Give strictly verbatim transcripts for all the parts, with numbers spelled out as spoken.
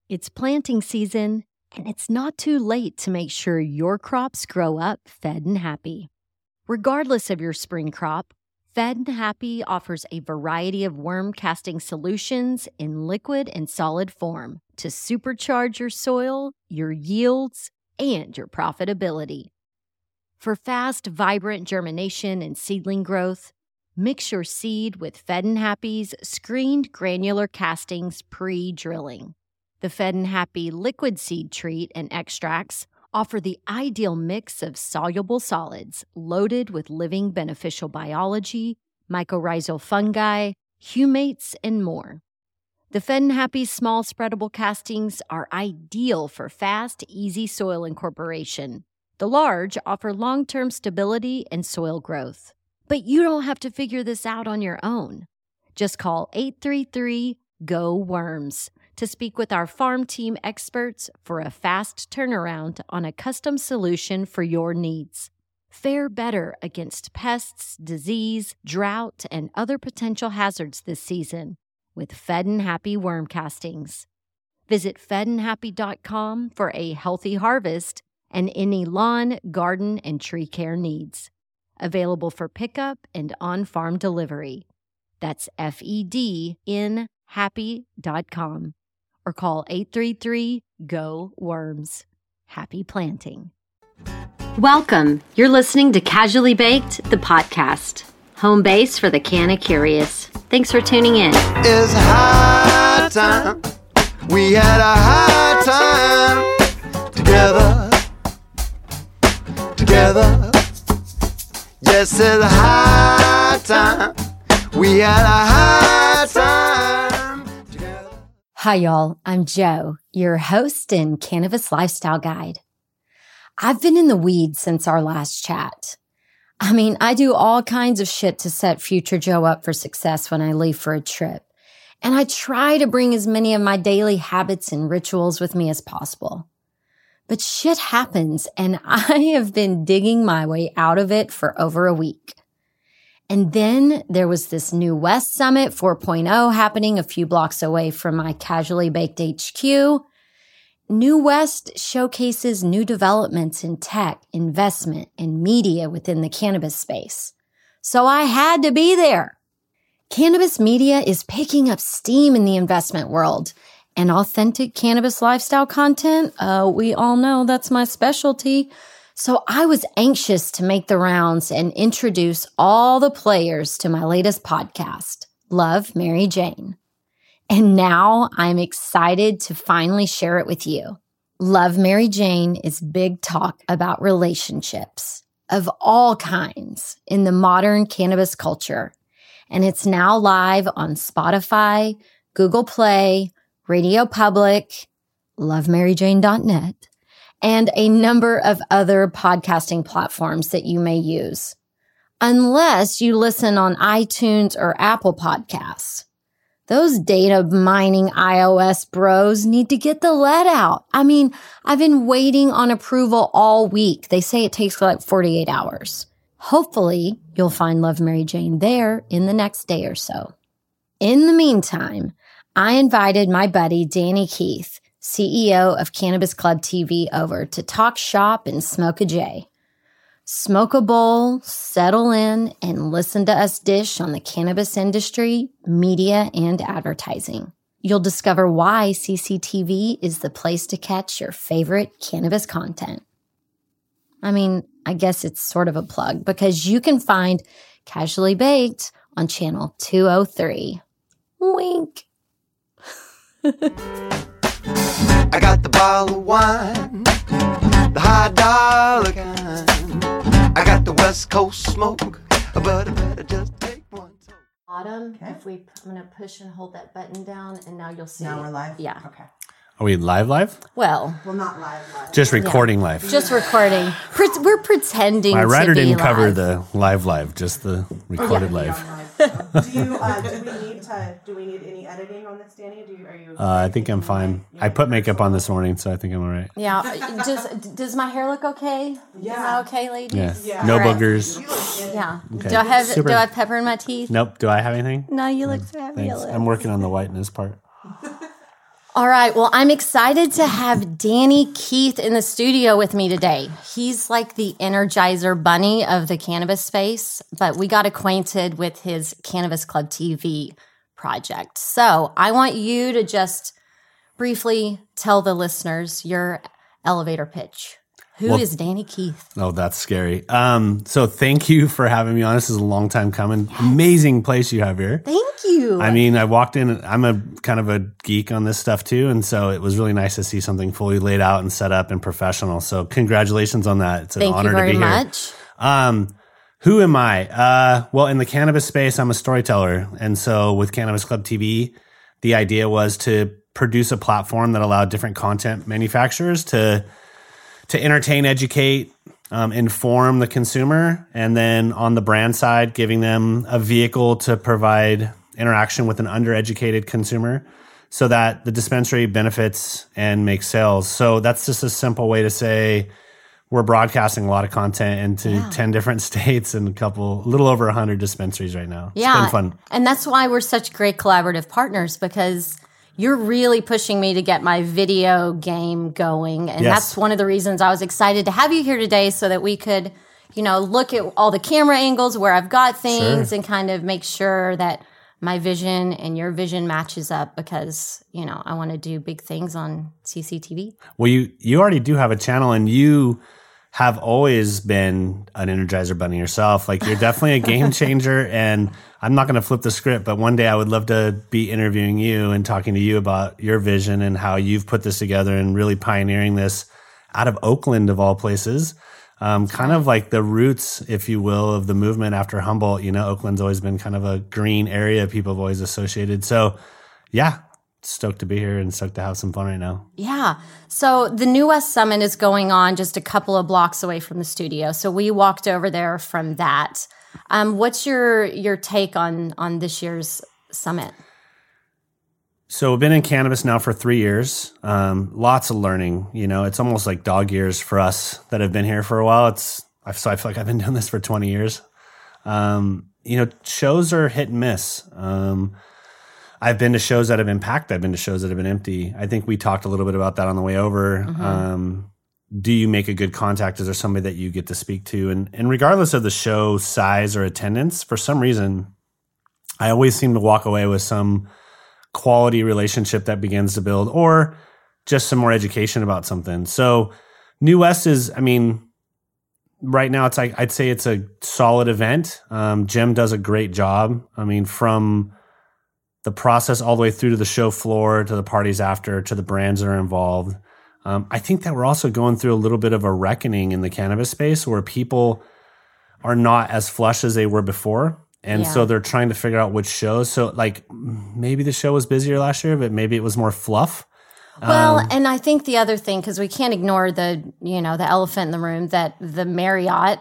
It's planting season, and it's not too late to make sure your crops grow up fed and happy. Regardless of your spring crop, Fed and Happy offers a variety of worm casting solutions in liquid and solid form to supercharge your soil, your yields, and your profitability. For fast, vibrant germination and seedling growth, mix your seed with Fed and Happy's screened granular castings pre-drilling. The Fed and Happy liquid seed treat and extracts offer the ideal mix of soluble solids loaded with living beneficial biology, mycorrhizal fungi, humates, and more. The Fed and Happy small spreadable castings are ideal for fast, easy soil incorporation. The large offer long-term stability and soil growth. But you don't have to figure this out on your own. Just call eight three three, G O, WORMS to speak with our farm team experts for a fast turnaround on a custom solution for your needs. Fare better against pests, disease, drought, and other potential hazards this season with Fed and Happy worm castings. Visit fed and happy dot com for a healthy harvest and any lawn, garden, and tree care needs. Available for pickup and on-farm delivery. That's F E D N happy dot com. Or call eight three three, G O, WORMS. Happy planting. Welcome. You're listening to Casually Baked, the podcast. Home base for the canna curious. Thanks for tuning in. It's high time. We had a high time together. Together. Yes, it's high time. We had a high time together. Hi, y'all. I'm Jo, your host and cannabis lifestyle guide. I've been in the weeds since our last chat. I mean, I do all kinds of shit to set future Jo up for success when I leave for a trip. And I try to bring as many of my daily habits and rituals with me as possible. But shit happens, and I have been digging my way out of it for over a week. And then there was this New West Summit four point oh happening a few blocks away from my Casually Baked H Q. New West showcases new developments in tech, investment, and media within the cannabis space. So I had to be there. Cannabis media is picking up steam in the investment world. And authentic cannabis lifestyle content, uh, we all know that's my specialty. So I was anxious to make the rounds and introduce all the players to my latest podcast, Love, Mary Jane. And now I'm excited to finally share it with you. Love, Mary Jane is big talk about relationships of all kinds in the modern cannabis culture. And it's now live on Spotify, Google Play, Radio Public, love mary jane dot net, and a number of other podcasting platforms that you may use, unless you listen on iTunes or Apple Podcasts. Those data mining iOS bros need to get the lead out. I mean, I've been waiting on approval all week. They say it takes like forty-eight hours. Hopefully, you'll find Love Mary Jane there in the next day or so. In the meantime, I invited my buddy Danny Keith, C E O of Cannabis Club T V, over to talk shop and smoke a J. Smoke a bowl, settle in, and listen to us dish on the cannabis industry, media, and advertising. You'll discover why C C T V is the place to catch your favorite cannabis content. I mean, I guess it's sort of a plug because you can find Casually Baked on channel two oh three. Wink. I got the bottle of wine, the high dollar kind. I got the West Coast smoke, but I better just take one. Autumn, Okay. if we, I'm going to push and hold that button down, and now you'll see. Now we're live? Yeah. Okay. Are we live live? Well, Well, not live, live. Just recording live. just recording. Pre- we're pretending My to writer be didn't cover live. the live live, just the recorded Be on live. live. do you? Uh, do we need to? Do we need any editing on this, Danny? Do you? Are you? Uh, I think I'm fine. I put makeup on this morning, so I think I'm all right. Yeah. Does does my hair look okay? Yeah. Is that okay, ladies? Yeah. Yeah. No All right. boogers. Yeah. Okay. Do I have Super. do I have pepper in my teeth? Nope. Do I have anything? No, you look Thanks. fabulous. I'm working on the whiteness part. All right. Well, I'm excited to have Danny Keith in the studio with me today. He's like the Energizer Bunny of the cannabis space, but we got acquainted with his Cannabis Club T V project. So I want you to just briefly tell the listeners your elevator pitch. Who well, is Danny Keith? Oh, that's scary. Um, so thank you for having me on. This is a long time coming. Yes. Amazing place you have here. Thank you. I mean, I walked in, I'm a kind of a geek on this stuff too. And so it was really nice to see something fully laid out and set up and professional. So congratulations on that. It's an thank honor you very to be much. here. Um, who am I? Uh, well, in the cannabis space, I'm a storyteller. And so with Cannabis Club T V, the idea was to produce a platform that allowed different content manufacturers to to entertain, educate, um, inform the consumer, and then on the brand side, giving them a vehicle to provide interaction with an undereducated consumer so that the dispensary benefits and makes sales. So that's just a simple way to say we're broadcasting a lot of content into yeah. ten different states and a couple, a little over one hundred dispensaries right now. It's yeah, been fun. And that's why we're such great collaborative partners, because you're really pushing me to get my video game going. And yes. that's one of the reasons I was excited to have you here today so that we could, you know, look at all the camera angles where I've got things sure. and kind of make sure that my vision and your vision matches up, because, you know, I want to do big things on C C T V. Well, you, you already do have a channel, and you have always been an Energizer Bunny yourself. Like, you're definitely a game changer, and I'm not going to flip the script, but one day I would love to be interviewing you and talking to you about your vision and how you've put this together and really pioneering this out of Oakland, of all places. Um, kind of like the roots, if you will, of the movement after Humboldt. You know, Oakland's always been kind of a green area people have always associated. So, yeah, stoked to be here and stoked to have some fun right now. Yeah. So the New West Summit is going on just a couple of blocks away from the studio. So we walked over there from that. Um, what's your your take on on this year's summit? So we've been in cannabis now for three years. Um, lots of learning. You know, it's almost like dog years for us that have been here for a while. It's so I feel like I've been doing this for twenty years. Um, you know, shows are hit and miss. Um, I've been to shows that have been packed. I've been to shows that have been empty. I think we talked a little bit about that on the way over. Mm-hmm. Um, do you make a good contact? Is there somebody that you get to speak to? And and regardless of the show size or attendance, for some reason, I always seem to walk away with some quality relationship that begins to build, or just some more education about something. So New West is, I mean, right now it's like, I'd say it's a solid event. Um, Jim does a great job. I mean, from the process all the way through to the show floor, to the parties after, to the brands that are involved. Um, I think that we're also going through a little bit of a reckoning in the cannabis space where people are not as flush as they were before. And yeah. so they're trying to figure out which shows. So like maybe the show was busier last year, but maybe it was more fluff. Well, um, and I think the other thing, because we can't ignore the, you know, the elephant in the room, that the Marriott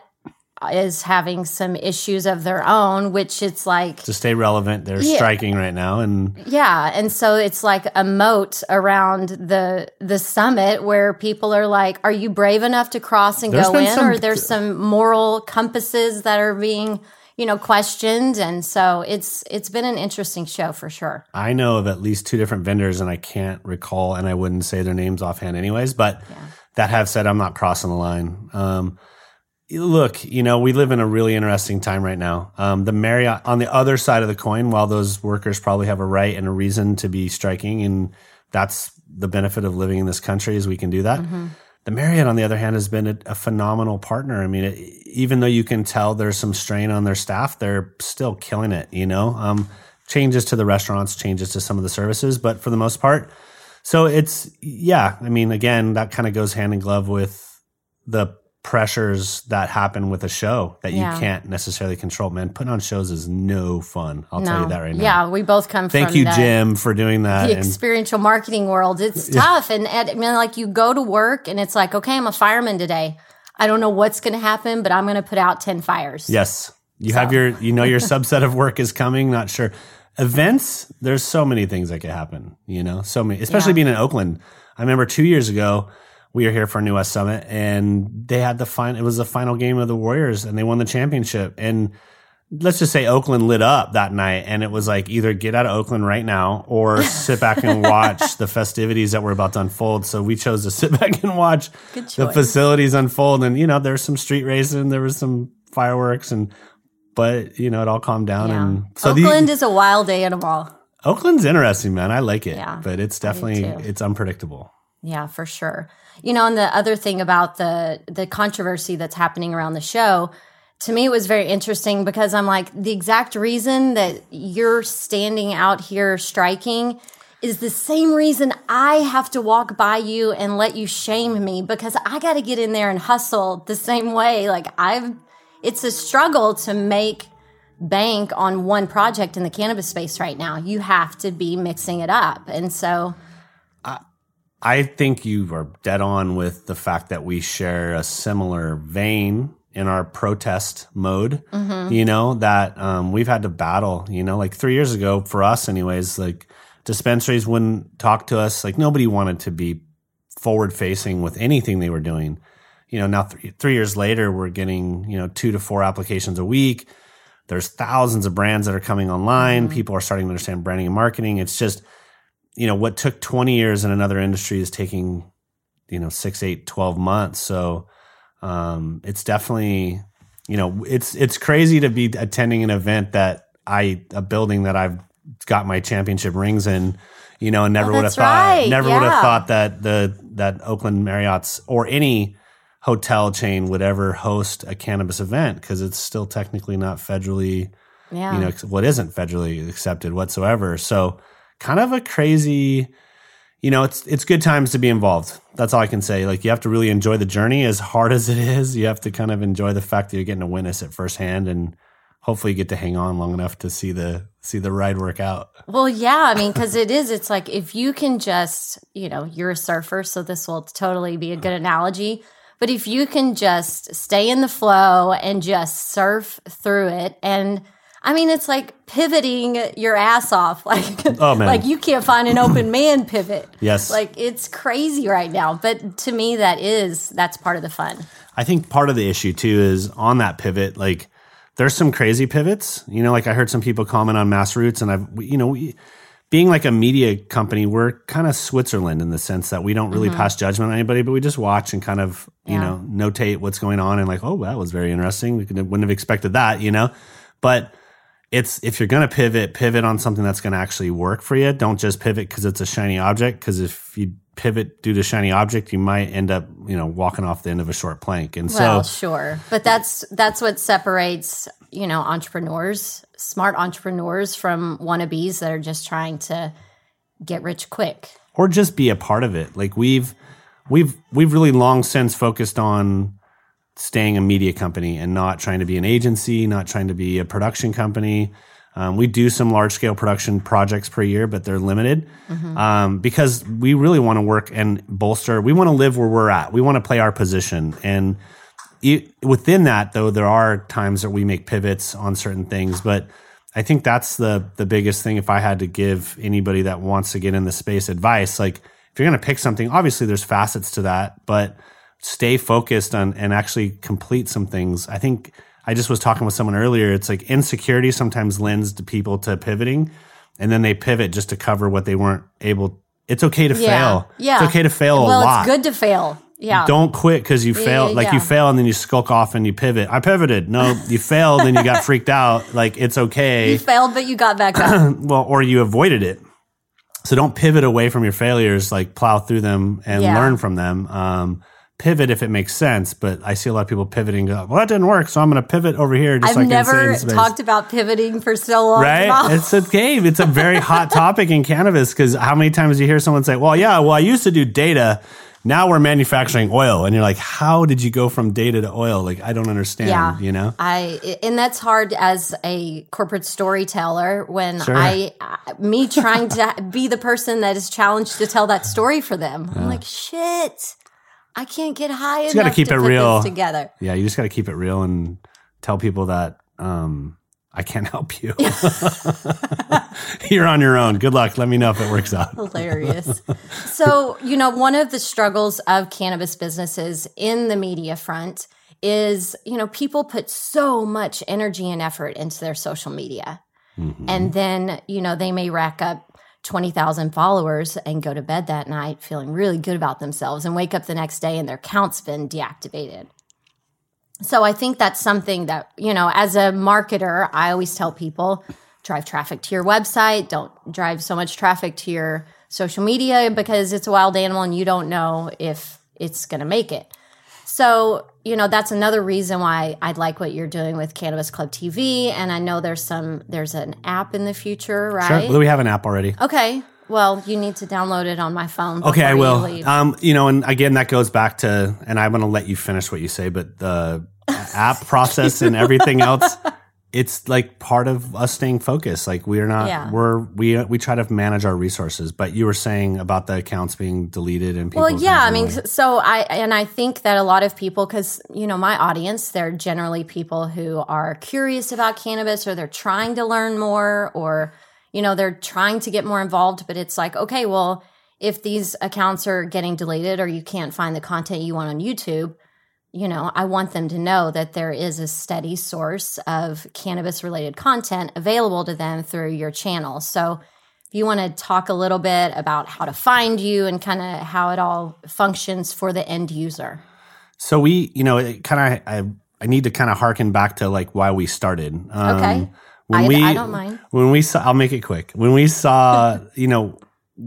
is having some issues of their own, which it's like to stay relevant, they're yeah. striking right now, and yeah, and so it's like a moat around the the summit where people are like, "Are you brave enough to cross and go in?" Some, or there's some moral compasses that are being, you know, questioned, and so it's it's been an interesting show for sure. I know of at least two different vendors, and I can't recall, and I wouldn't say their names offhand, anyways, but yeah. that have said I'm not crossing the line. Um, Look, you know, we live in a really interesting time right now. Um, the Marriott, on the other side of the coin, while those workers probably have a right and a reason to be striking, and that's the benefit of living in this country, is we can do that. Mm-hmm. The Marriott, on the other hand, has been a, a phenomenal partner. I mean, it, even though you can tell there's some strain on their staff, they're still killing it, you know? Um, changes to the restaurants, changes to some of the services, but for the most part. So it's, yeah, I mean, again, that kind of goes hand in glove with the pressures that happen with a show that yeah. you can't necessarily control. Man, putting on shows is no fun. I'll no. tell you that right now. Yeah, we both come Thank from you, the, Jim, for doing that. The and, experiential marketing world. It's yeah. tough. And, and I mean, like, you go to work and it's like, okay, I'm a fireman today. I don't know what's going to happen, but I'm going to put out ten fires. Yes. You so. have your, you know, your subset of work is coming. Not sure. Events, there's so many things that could happen, you know, so many, especially yeah. being in Oakland. I remember two years ago, we were here for New West Summit, and they had the final, it was the final game of the Warriors, and they won the championship. And let's just say Oakland lit up that night, and it was like either get out of Oakland right now or sit back and watch the festivities that were about to unfold. So we chose to sit back and watch the facilities unfold. And, you know, there was some street racing, there was some fireworks, and but, you know, it all calmed down. Yeah. And so Oakland the, is a wild animal. Oakland's interesting, man. I like it, Yeah, but it's definitely, it's unpredictable. Yeah, for sure. You know, and the other thing about the the controversy that's happening around the show, to me, it was very interesting because I'm like, the exact reason that you're standing out here striking is the same reason I have to walk by you and let you shame me, because I got to get in there and hustle the same way. Like I've, it's a struggle to make bank on one project in the cannabis space right now. You have to be mixing it up. And so I think you are dead on with the fact that we share a similar vein in our protest mode, mm-hmm. you know, that um, we've had to battle, you know, like three years ago for us anyways, like dispensaries wouldn't talk to us. Like nobody wanted to be forward facing with anything they were doing. You know, now th- three years later, we're getting, you know, two to four applications a week. There's thousands of brands that are coming online. Mm-hmm. People are starting to understand branding and marketing. It's just, you know, what took twenty years in another industry is taking, you know, six, eight, twelve months. So um, it's definitely, you know, it's it's crazy to be attending an event that I, a building that I've got my championship rings in, you know, and never oh, would have thought, right. never yeah. would have thought that the that Oakland Marriott's or any hotel chain would ever host a cannabis event, because it's still technically not federally, yeah. you know, what isn't federally accepted whatsoever. So kind of a crazy, you know, it's it's good times to be involved. That's all I can say. Like you have to really enjoy the journey, as hard as it is. You have to kind of enjoy the fact that you're getting to witness it firsthand, and hopefully you get to hang on long enough to see the see the ride work out. Well, yeah, I mean, because it is, it's like if you can just, you know, you're a surfer, so this will totally be a good analogy. But if you can just stay in the flow and just surf through it, and I mean, it's like pivoting your ass off. Like, oh, man. Like you can't find an open man pivot. Yes. Like it's crazy right now. But to me, that is, that's part of the fun. I think part of the issue too is on that pivot, like there's some crazy pivots, you know, like I heard some people comment on Mass Roots, and I've, you know, we, being like a media company, we're kind of Switzerland in the sense that we don't really mm-hmm. pass judgment on anybody, but we just watch and kind of, you yeah. know, notate what's going on and like, oh, that was very interesting. We wouldn't have expected that, you know, but it's, if you're going to pivot, pivot on something that's going to actually work for you. Don't just pivot because it's a shiny object. Because if you pivot due to shiny object, you might end up, you know, walking off the end of a short plank. And well, so, sure, but that's that's what separates, you know, entrepreneurs, smart entrepreneurs, from wannabes that are just trying to get rich quick, or just be a part of it. Like we've we've we've really long since focused on staying a media company and not trying to be an agency, not trying to be a production company. Um, we do some large scale production projects per year, but they're limited mm-hmm. um, because we really want to work and bolster. We want to live where we're at. We want to play our position. And it, within that, though, there are times that we make pivots on certain things. But I think that's the the biggest thing. If I had to give anybody that wants to get in the space advice, like if you're going to pick something, obviously there's facets to that, but stay focused on and actually complete some things. I think I just was talking with someone earlier. It's like insecurity sometimes lends to people to pivoting, and then they pivot just to cover what they weren't able. It's okay to yeah. fail. Yeah. It's okay to fail well, a lot. It's good to fail. Yeah. Don't quit because you failed. Yeah, like yeah. you fail and then you skulk off and you pivot. I pivoted. No, you failed and you got freaked out. Like it's okay. You failed, but you got back up. Well, or you avoided it. So don't pivot away from your failures. Like plow through them and yeah. learn from them. Um, pivot if it makes sense, but I see a lot of people pivoting. Go, well, that didn't work, so I'm going to pivot over here. Just I've like never insane space. talked about pivoting for so long. Right? It's a game. It's a very hot topic in cannabis because how many times do you hear someone say, well, yeah, well, I used to do data. Now we're manufacturing oil. And you're like, how did you go from data to oil? Like, I don't understand, yeah. you know? I And that's hard as a corporate storyteller when Sure. I, me trying to be the person that is challenged to tell that story for them. I'm like, shit. I can't get high You enough gotta keep to it put real this together. Yeah, you just got to keep it real and tell people that um, I can't help you. You're on your own. Good luck. Let me know if it works out. Hilarious. So, you know, one of the struggles of cannabis businesses in the media front is, you know, people put so much energy and effort into their social media. Mm-hmm. And then, you know, they may rack up twenty thousand followers and go to bed that night feeling really good about themselves and wake up the next day and their account's been deactivated. So I think that's something that, you know, as a marketer, I always tell people, drive traffic to your website. Don't drive so much traffic to your social media because it's a wild animal and you don't know if it's going to make it. So, you know, that's another reason why I'd like what you're doing with Cannabis Club T V. And I know there's some, there's an app in the future, right? Sure. Well, we have an app already. Okay. Well, you need to download it on my phone. Okay, I will. You um, you know, and again, that goes back to, and I'm going to let you finish what you say, but the app process and everything else, it's like part of us staying focused. Like we're not, yeah. we're, we, we try to manage our resources, but you were saying about the accounts being deleted and people. Well, yeah, I mean, so I, and I think that a lot of people, cause you know, my audience, they're generally people who are curious about cannabis or they're trying to learn more or, you know, they're trying to get more involved, but it's like, okay, well, if these accounts are getting deleted or you can't find the content you want on YouTube, you know, I want them to know that there is a steady source of cannabis-related content available to them through your channel. So if you want to talk a little bit about how to find you and kind of how it all functions for the end user. So we, you know, it kind of, I, I need to kind of harken back to like why we started. Um, okay. When I, we, I don't mind. When we saw, I'll make it quick. When we saw, you know,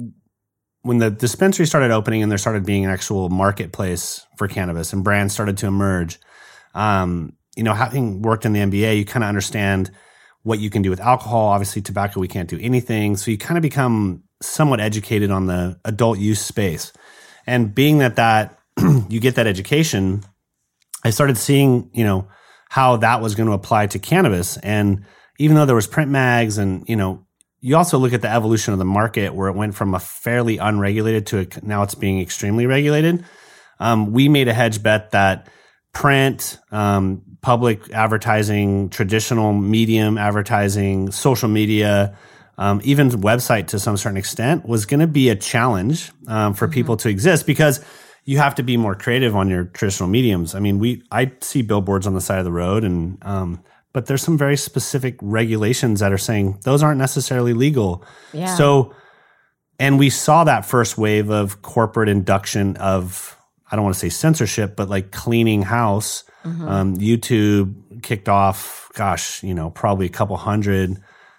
when the dispensary started opening and there started being an actual marketplace for cannabis and brands started to emerge, um, you know, having worked in the M B A, you kind of understand what you can do with alcohol. Obviously, tobacco, we can't do anything. So you kind of become somewhat educated on the adult use space. And being that that you get that education, I started seeing, you know, how that was going to apply to cannabis. And even though there was print mags and, you know, you also look at the evolution of the market where it went from a fairly unregulated to a, now it's being extremely regulated. Um, we made a hedge bet that print, um, public advertising, traditional medium advertising, social media, um, even website to some certain extent was going to be a challenge um, for mm-hmm. people to exist because you have to be more creative on your traditional mediums. I mean, we I see billboards on the side of the road and um, but there's some very specific regulations that are saying those aren't necessarily legal. Yeah. So, and we saw that first wave of corporate induction of, I don't want to say censorship, but like cleaning house. Mm-hmm. Um, YouTube kicked off, gosh, you know, probably a couple hundred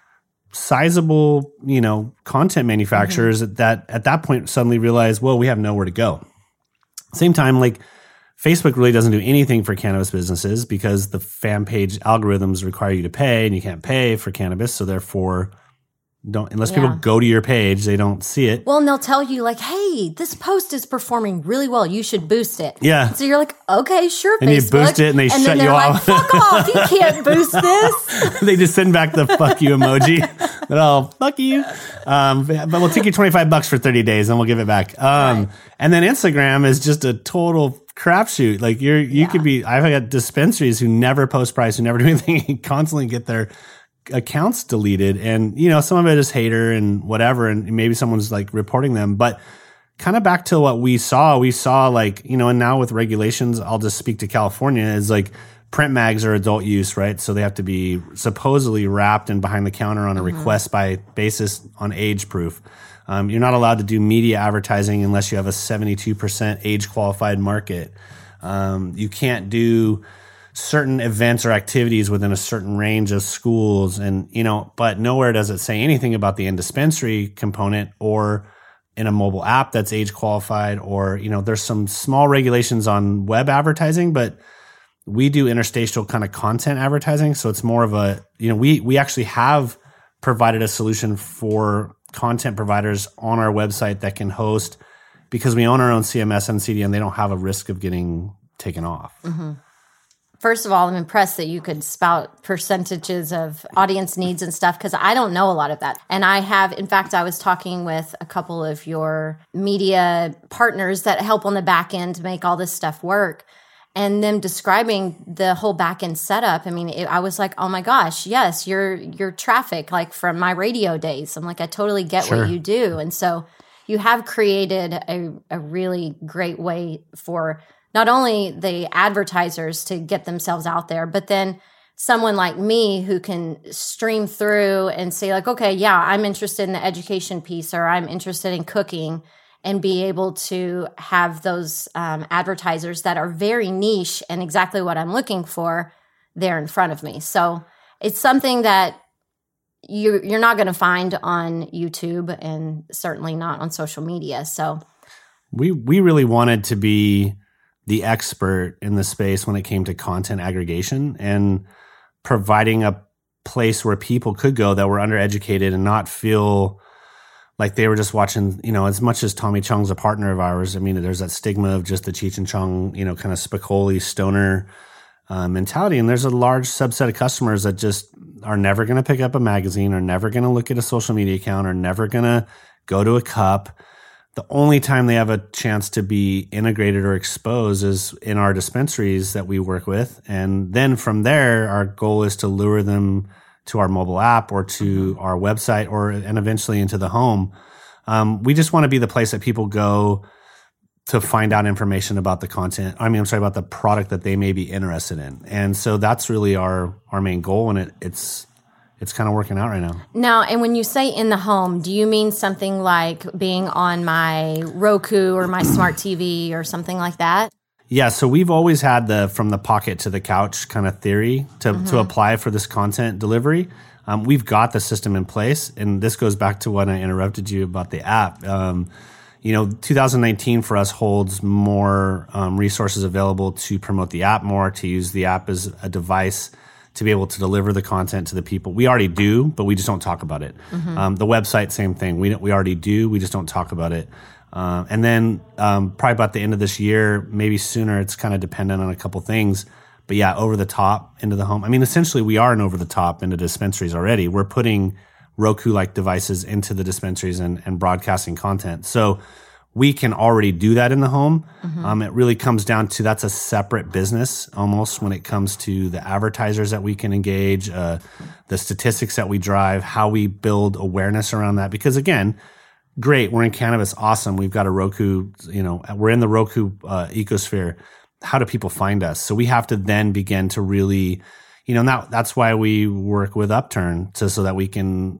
sizable, you know, content manufacturers mm-hmm. that at that point suddenly realized, well, we have nowhere to go. Same time, like, Facebook really doesn't do anything for cannabis businesses because the fan page algorithms require you to pay and you can't pay for cannabis. So therefore, don't unless yeah. people go to your page, they don't see it. Well, and they'll tell you like, hey, this post is performing really well. You should boost it. Yeah. So you're like, okay, sure, and Facebook. you boost it and they and shut you like, off. Fuck off. You can't boost this. They just send back the fuck you emoji. They're all, fuck you. Um, but we'll take you twenty-five bucks for thirty days and we'll give it back. Um, right. And then Instagram is just a total crapshoot. Like you're, you yeah. could be, I've got dispensaries who never post price, who never do anything, and constantly get their accounts deleted. And, you know, some of it is hater and whatever. And maybe someone's like reporting them, but kind of back to what we saw, we saw like, you know, and now with regulations, I'll just speak to California, is like print mags are adult use, right? So they have to be supposedly wrapped and behind the counter on a mm-hmm. request by basis on age proof. Um, you're not allowed to do media advertising unless you have a seventy-two percent age qualified market. Um, you can't do certain events or activities within a certain range of schools. And, you know, but nowhere does it say anything about the in-dispensary component or in a mobile app that's age qualified, or, you know, there's some small regulations on web advertising, but we do interstitial kind of content advertising. So it's more of a, you know, we, we actually have provided a solution for content providers on our website that can host, because we own our own C M S and C D N, they don't have a risk of getting taken off. Mm-hmm. First of all, I'm impressed that you could spout percentages of audience needs and stuff, because I don't know a lot of that. And I have, in fact, I was talking with a couple of your media partners that help on the back end to make all this stuff work, and them describing the whole back end setup. I mean, it, I was like, oh my gosh, yes, your your traffic, like from my radio days. I'm like, I totally get Sure. what you do. And so you have created a, a really great way for not only the advertisers to get themselves out there, but then someone like me who can stream through and say like, okay, yeah, I'm interested in the education piece, or I'm interested in cooking, and be able to have those um, advertisers that are very niche and exactly what I'm looking for there in front of me. So it's something that you, you're not going to find on YouTube, and certainly not on social media. So we we really wanted to be the expert in the space when it came to content aggregation and providing a place where people could go that were undereducated and not feel like they were just watching, you know, as much as Tommy Chong's a partner of ours. I mean, there's that stigma of just the Cheech and Chong, you know, kind of Spicoli stoner uh, mentality. And there's a large subset of customers that just are never going to pick up a magazine, or never going to look at a social media account, or never going to go to a cup. The only time they have a chance to be integrated or exposed is in our dispensaries that we work with. And then from there, our goal is to lure them to our mobile app or to our website, or and eventually into the home. Um, we just want to be the place that people go to find out information about the content. I mean, I'm sorry, about the product that they may be interested in. And so that's really our our main goal, and it, it's it's kind of working out right now. Now, and when you say in the home, do you mean something like being on my Roku or my smart T V or something like that? Yeah, so we've always had the from the pocket to the couch kind of theory to, mm-hmm. to apply for this content delivery. Um, we've got the system in place, and this goes back to when I interrupted you about the app. Um, you know, two thousand nineteen for us holds more um, resources available to promote the app more, to use the app as a device to be able to deliver the content to the people. We already do, but we just don't talk about it. Mm-hmm. Um, the website, same thing. We we already do, we just don't talk about it. Um, and then um, probably about the end of this year, maybe sooner, it's kind of dependent on a couple things. But yeah, over the top into the home. I mean, essentially, we are an over the top into dispensaries already. We're putting Roku-like devices into the dispensaries and, and broadcasting content. So we can already do that in the home. Mm-hmm. Um, it really comes down to that's a separate business almost when it comes to the advertisers that we can engage, uh, the statistics that we drive, how we build awareness around that. Because again, great, we're in cannabis, awesome. We've got a Roku, you know, we're in the Roku uh, ecosphere. How do people find us? So we have to then begin to really, you know, now that's why we work with Upturn to, so that we can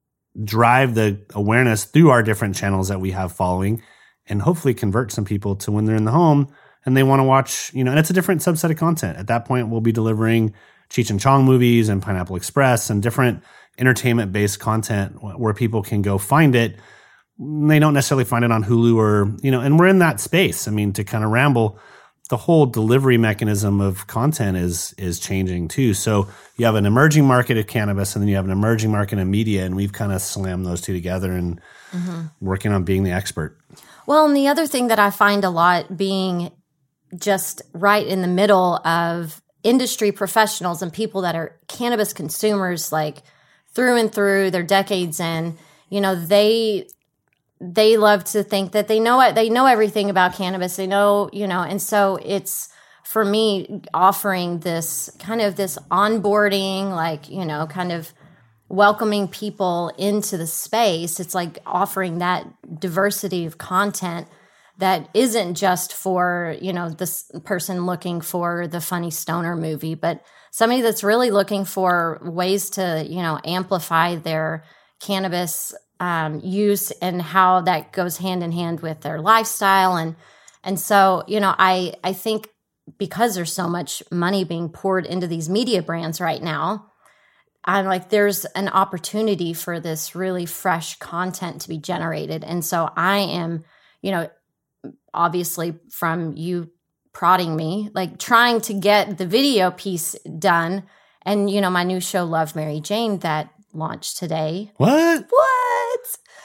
drive the awareness through our different channels that we have following, and hopefully convert some people to when they're in the home and they want to watch, you know, and it's a different subset of content. At that point, we'll be delivering Cheech and Chong movies and Pineapple Express and different entertainment-based content where people can go find it. They don't necessarily find it on Hulu or, you know, and we're in that space. I mean, to kind of ramble, the whole delivery mechanism of content is is changing too. So you have an emerging market of cannabis, and then you have an emerging market of media, and we've kind of slammed those two together and mm-hmm. working on being the expert. Well, and the other thing that I find a lot, being just right in the middle of industry professionals and people that are cannabis consumers, like through and through, they're decades in, you know, they they love to think that they know it, they know everything about cannabis. They know, you know, and so it's, for me, offering this kind of this onboarding, like, you know, kind of welcoming people into the space. It's like offering that diversity of content that isn't just for, you know, this person looking for the funny stoner movie, but somebody that's really looking for ways to, you know, amplify their cannabis um, use and how that goes hand in hand with their lifestyle. And, and so, you know, I, I think because there's so much money being poured into these media brands right now, I'm like, there's an opportunity for this really fresh content to be generated. And so I am, you know, obviously from you prodding me, like trying to get the video piece done. And, you know, my new show, Love, Mary Jane, that launched today. What? What?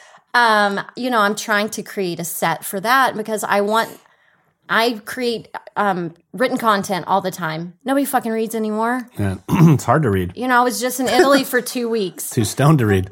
Um, you know, I'm trying to create a set for that because I want, I create um, written content all the time. Nobody fucking reads anymore. Yeah. It's hard to read. You know, I was just in Italy for two weeks. Too stoned to read.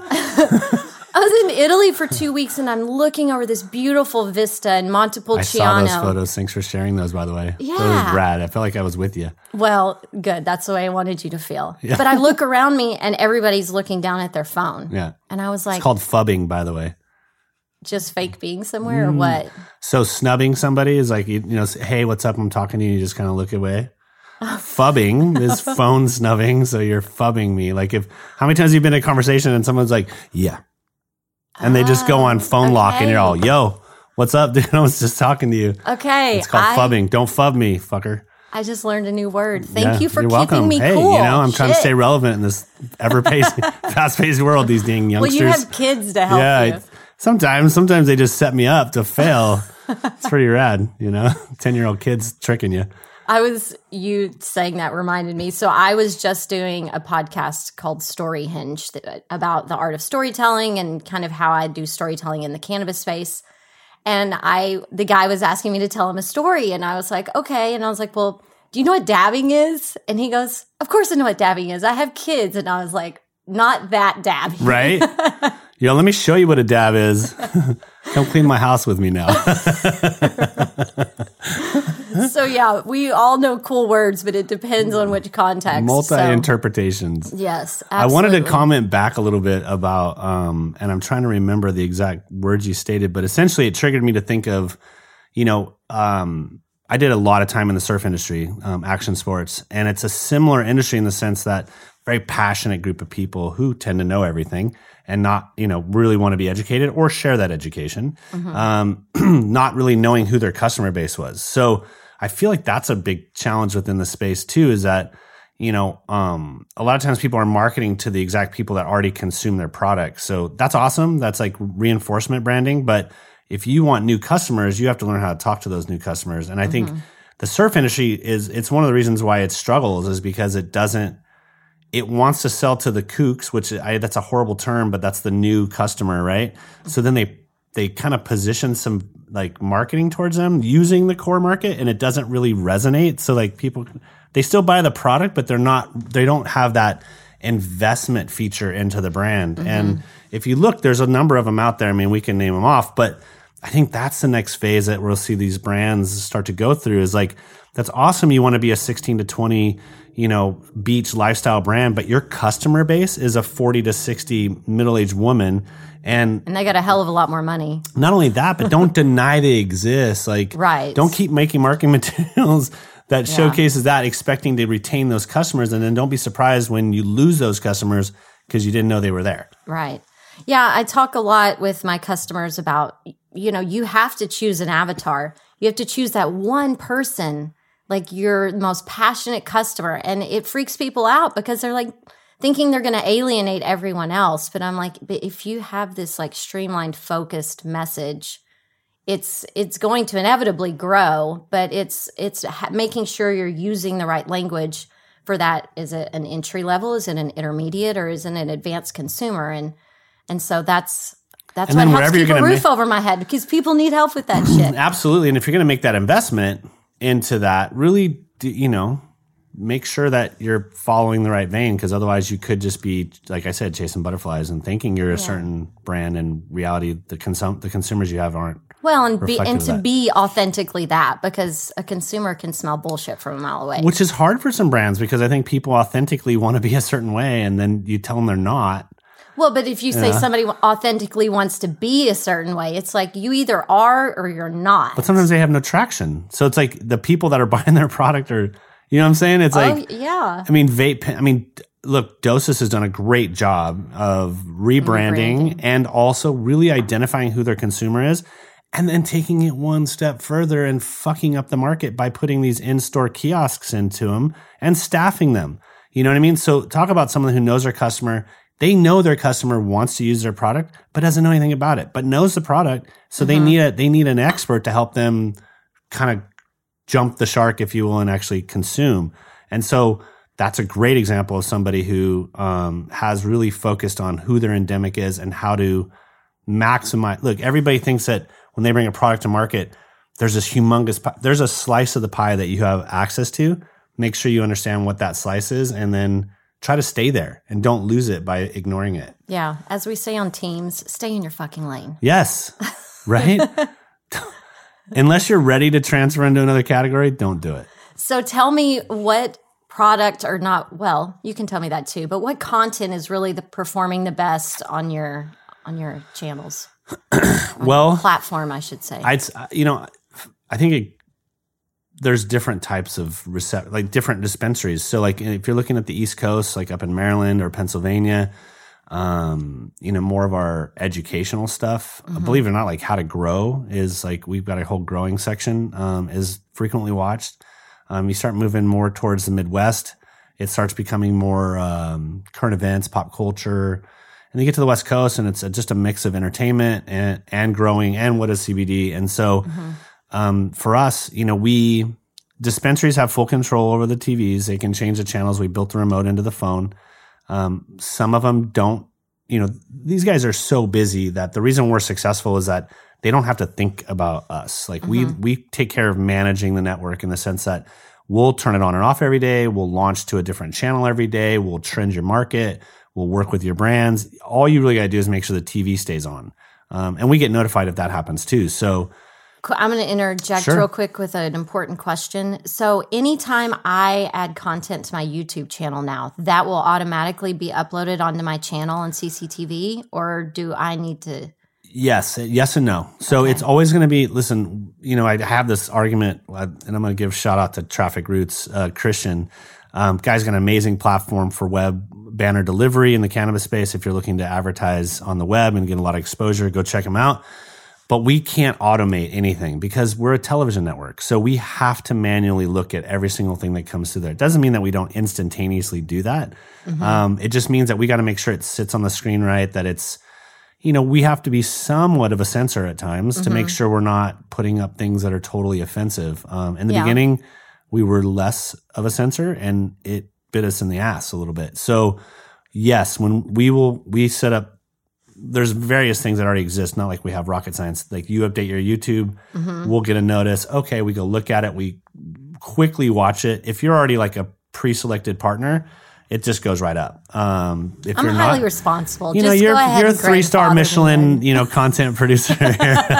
I was in Italy for two weeks, and I'm looking over this beautiful vista in Montepulciano. I saw those photos. Thanks for sharing those, by the way. Yeah. That was rad. I felt like I was with you. Well, good. That's the way I wanted you to feel. Yeah. But I look around me, and everybody's looking down at their phone. Yeah. And I was like... It's called phubbing, by the way. just fake being somewhere or what? So snubbing somebody is like, you, you know, say, hey, what's up? I'm talking to you. You just kind of look away. Fubbing is phone snubbing. So you're fubbing me. Like if, how many times have you been in a conversation and someone's like, yeah. And they just go on phone okay. lock and you're all, yo, what's up? Dude, I was just talking to you. Okay. It's called I, fubbing. Don't fub me, fucker. I just learned a new word. Thank Yeah, you for you're keeping welcome. me hey, cool. you know, I'm trying to Shit. stay relevant in this ever-paced, fast-paced world, these dang Well, youngsters. you have kids to help yeah, you. I- sometimes, sometimes they just set me up to fail. It's pretty rad, you know? ten-year-old kids tricking you. I was, you saying that reminded me. So I was just doing a podcast called Story Hinge that, about the art of storytelling and kind of how I do storytelling in the cannabis space. And I, the guy was asking me to tell him a story. And I was like, okay. And I was like, well, do you know what dabbing is? And he goes, of course I know what dabbing is. I have kids. And I was like, not that dabbing. Right? Yo, let me show you what a dab is. Come clean my house with me now. So yeah, we all know cool words, but it depends on which context. Multi-interpretations. So, yes, absolutely. I wanted to comment back a little bit about, um, and I'm trying to remember the exact words you stated, but essentially it triggered me to think of, you know, um, I did a lot of time in the surf industry, um, action sports, and it's a similar industry in the sense that very passionate group of people who tend to know everything and not, you know, really want to be educated or share that education, mm-hmm. um, not really knowing who their customer base was. So I feel like that's a big challenge within the space too, is that, you know, um, a lot of times people are marketing to the exact people that already consume their product. So that's awesome. That's like reinforcement branding. But if you want new customers, you have to learn how to talk to those new customers. And I mm-hmm. think the surf industry is, it's one of the reasons why it struggles is because it doesn't, it wants to sell to the kooks, which I, that's a horrible term, but that's the new customer, right? Mm-hmm. So then they, they kind of position some like marketing towards them using the core market, and it doesn't really resonate. So like people, they still buy the product, but they're not, they don't have that investment feature into the brand. Mm-hmm. And if you look, there's a number of them out there. I mean, we can name them off, but I think that's the next phase that we'll see these brands start to go through is like, that's awesome. You want to be a sixteen to twenty, you know, beach lifestyle brand, but your customer base is a forty to sixty middle-aged woman. And, and they got a hell of a lot more money. Not only that, but don't deny they exist. Like, right. Don't keep making marketing materials that yeah. showcases that, expecting to retain those customers. And then don't be surprised when you lose those customers because you didn't know they were there. Right. Yeah. I talk a lot with my customers about, you know, you have to choose an avatar. You have to choose that one person, like your most passionate customer. And it freaks people out because they're like, thinking they're going to alienate everyone else. But I'm like, but if you have this like streamlined, focused message, it's it's going to inevitably grow, but it's it's ha- making sure you're using the right language for that. Is it an entry level? Is it an intermediate? Or is it an advanced consumer? And and so that's that's and what helps keep a roof ma- over my head because people need help with that shit. Absolutely. And if you're going to make that investment into that, really, you know, make sure that you're following the right vein, because otherwise you could just be, like I said, chasing butterflies and thinking you're a yeah. certain brand, and reality, the consum- the consumers you have aren't. Well, and be and to be authentically that, because a consumer can smell bullshit from a mile away. Which is hard for some brands, because I think people authentically want to be a certain way, and then you tell them they're not. Well, but if you say yeah. somebody authentically wants to be a certain way, it's like you either are or you're not. But sometimes they have no traction. So it's like the people that are buying their product are... You know what I'm saying? It's like, oh, yeah. I mean, vape, I mean, look, Dosist has done a great job of rebranding, rebranding and also really identifying who their consumer is, and then taking it one step further and fucking up the market by putting these in-store kiosks into them and staffing them. You know what I mean? So talk about someone who knows their customer. They know their customer wants to use their product, but doesn't know anything about it, but knows the product. So mm-hmm. they need a, they need an expert to help them kind of jump the shark, if you will, and actually consume. And so that's a great example of somebody who um, has really focused on who their endemic is and how to maximize. Look, everybody thinks that when they bring a product to market, there's this humongous, there's a slice of the pie that you have access to. Make sure you understand what that slice is, and then try to stay there and don't lose it by ignoring it. Yeah. As we say on Teams, stay in your fucking lane. Yes. Right? Unless you're ready to transfer into another category, don't do it. So tell me what product or not, well, you can tell me that too, but what content is really the performing the best on your on your channels? Well, platform, I should say. I'd, you know, I think it, there's different types of recept, like different dispensaries. So like if you're looking at the East Coast, like up in Maryland or Pennsylvania, um, you know, more of our educational stuff, mm-hmm. believe it or not, like how to grow is like, we've got a whole growing section, um, is frequently watched. Um, you start moving more towards the Midwest. It starts becoming more, um, current events, pop culture. And you get to the West Coast and it's a, just a mix of entertainment and, and growing and what is C B D. And so, mm-hmm. um, for us, you know, we, dispensaries have full control over the T Vs. They can change the channels. We built the remote into the phone. Um, some of them don't, you know, these guys are so busy that the reason we're successful is that they don't have to think about us. Like mm-hmm. we, we take care of managing the network in the sense that we'll turn it on and off every day. We'll launch to a different channel every day. We'll trend your market. We'll work with your brands. All you really got to do is make sure the T V stays on. Um, and we get notified if that happens too. So I'm going to interject sure. real quick with an important question. So anytime I add content to my YouTube channel now, that will automatically be uploaded onto my channel on C C T V, or do I need to? Yes, yes and no. So okay. It's always going to be, listen, you know, I have this argument, and I'm going to give shout out to Traffic Roots, uh, Christian. Um, guy's got an amazing platform for web banner delivery in the cannabis space. If you're looking to advertise on the web and get a lot of exposure, go check him out. But we can't automate anything because we're a television network. So we have to manually look at every single thing that comes through there. It doesn't mean that we don't instantaneously do that. Mm-hmm. Um, it just means that we got to make sure it sits on the screen right, that it's, you know, we have to be somewhat of a censor at times mm-hmm. to make sure we're not putting up things that are totally offensive. Um, in the yeah. beginning, we were less of a censor and it bit us in the ass a little bit. So yes, when we will, we set up, there's various things that already exist, not like we have rocket science. Like you update your YouTube, mm-hmm. we'll get a notice. Okay, we go look at it. We quickly watch it. If you're already like a pre-selected partner, it just goes right up. Um, if I'm you're highly not, responsible. You just know, you're, go ahead you're a and three-star Michelin, you know, content producer here.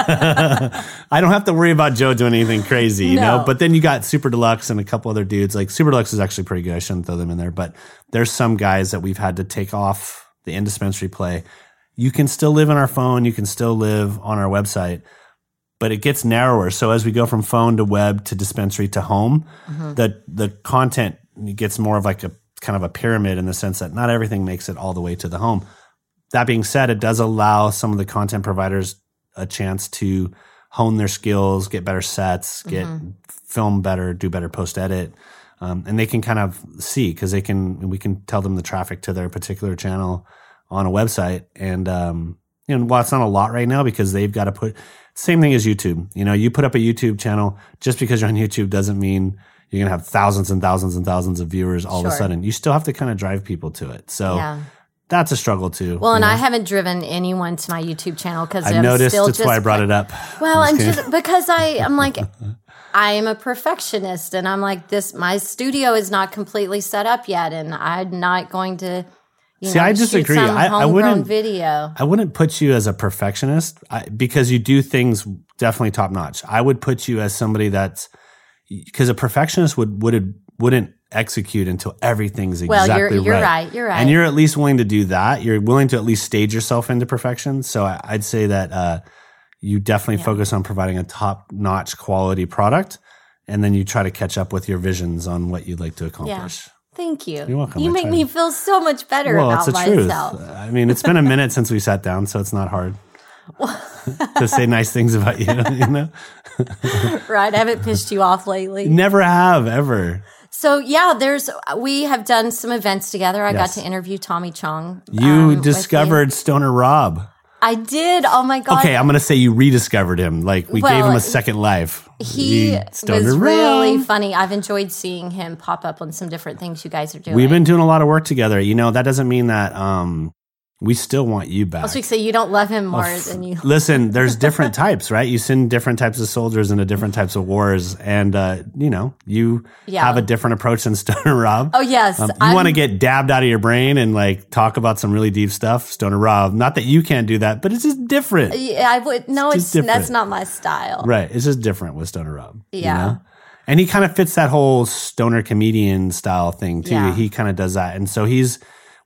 I don't have to worry about Joe doing anything crazy, you no. know, but then you got Super Deluxe and a couple other dudes. Like Super Deluxe is actually pretty good. I shouldn't throw them in there, but there's some guys that we've had to take off the in-dispensary play. You can still live on our phone. You can still live on our website, but it gets narrower. So as we go from phone to web to dispensary to home, mm-hmm. the the content gets more of like a kind of a pyramid in the sense that not everything makes it all the way to the home. That being said, it does allow some of the content providers a chance to hone their skills, get better sets, get mm-hmm. film better, do better post edit. Um, and they can kind of see because they can, we can tell them the traffic to their particular channel on a website. And, um, you know, while it's not a lot right now because they've got to put, same thing as YouTube. You know, you put up a YouTube channel, just because you're on YouTube doesn't mean you're going to have thousands and thousands and thousands of viewers all sure. of a sudden. You still have to kind of drive people to it. So yeah. that's a struggle too. Well, and know? I haven't driven anyone to my YouTube channel because I I'm noticed still that's just, why I brought it up. Well, I'm just because I, I'm like, I am a perfectionist and I'm like this, my studio is not completely set up yet and I'm not going to, you See, know, I disagree. shoot some I, I wouldn't video. I wouldn't put you as a perfectionist I, because you do things definitely top notch. I would put you as somebody that's because a perfectionist would would wouldn't execute until everything's exactly well, you're, you're right. right. You're right. And you're at least willing to do that. You're willing to at least stage yourself into perfection. So I, I'd say that uh, you definitely yeah. focus on providing a top notch quality product, and then you try to catch up with your visions on what you'd like to accomplish. Yeah. Thank you. You're welcome. You I make tried. me feel so much better well, about it's the myself. Truth. I mean, it's been a minute since we sat down, so it's not hard to say nice things about you, you know? Right. I haven't pissed you off lately. Never have, ever. So, yeah, there's we have done some events together. I Yes. got to interview Tommy Chong. You um, discovered Stoner Rob. I did. Oh, my God. Okay, I'm going to say you rediscovered him. Like, we Well, gave him a second life. He You- Stoner was Rob. really funny. I've enjoyed seeing him pop up on some different things you guys are doing. We've been doing a lot of work together. You know, that doesn't mean that um, we still want you back. I was going to say you don't love him more than you. Listen, there's different types, right? You send different types of soldiers into different types of wars. And, uh, you know, you Yeah. have a different approach than Stoner Rob. Oh, yes. Um, you I'm- want to get dabbed out of your brain and like talk about some really deep stuff, Stoner Rob. Not that you can't do that, but it's just different. Yeah, I would. No, It's it's, just different. that's not my style. Right. It's just different with Stoner Rob. you Yeah. know? And he kind of fits that whole stoner comedian style thing too. Yeah. He kind of does that. And so he's,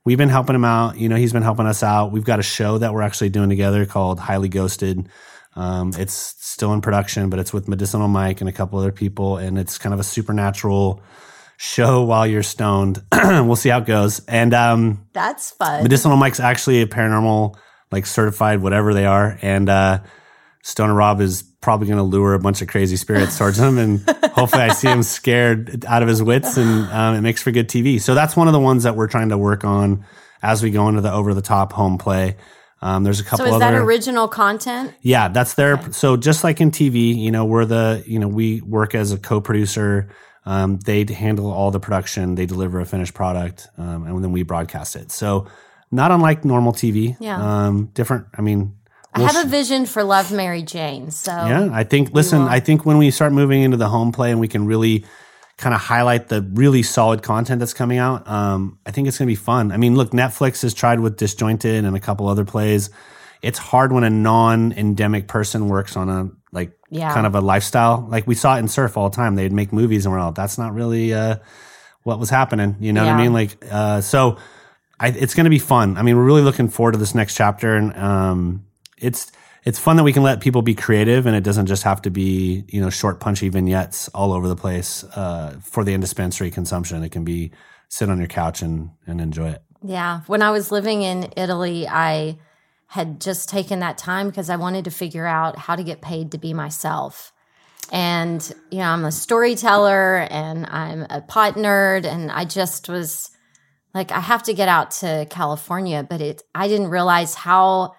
we've been helping him out. You know, he's been helping us out. We've got a show that we're actually doing together called Highly Ghosted. Um, it's still in production, but it's with Medicinal Mike and a couple other people, and it's kind of a supernatural show while you're stoned. We'll see how it goes. And um, that's fun. Medicinal Mike's actually a paranormal, like certified, whatever they are, and uh, Stoner Rob is probably going to lure a bunch of crazy spirits towards him, and hopefully I see him scared out of his wits, and um, it makes for good T V. So that's one of the ones that we're trying to work on as we go into the over the top home play. Um, there's a couple. So is other, that original content? Yeah, that's their. Okay. So just like in T V, you know, we're the, you know, we work as a co-producer. Um, they handle all the production. They deliver a finished product, um, and then we broadcast it. So not unlike normal T V. Yeah. Um, different. I mean, I we'll have a sh- vision for Love, Mary, Jane. So yeah, I think. Listen, will. I think when we start moving into the home play and we can really kind of highlight the really solid content that's coming out, um, I think it's going to be fun. I mean, look, Netflix has tried with Disjointed and a couple other plays. It's hard when a non-endemic person works on a like Yeah. kind of a lifestyle. Like we saw it in surf all the time. They'd make movies and we're all, that's not really uh, what was happening. You know what I Yeah. mean? Like, uh, so I, it's going to be fun. I mean, we're really looking forward to this next chapter, and um, it's it's fun that we can let people be creative, and it doesn't just have to be, you know, short, punchy vignettes all over the place uh, for the indispensary consumption. It can be sit on your couch and and enjoy it. Yeah. When I was living in Italy, I had just taken that time because I wanted to figure out how to get paid to be myself. And, you know, I'm a storyteller and I'm a pot nerd, and I just was like, I have to get out to California, but it, I didn't realize how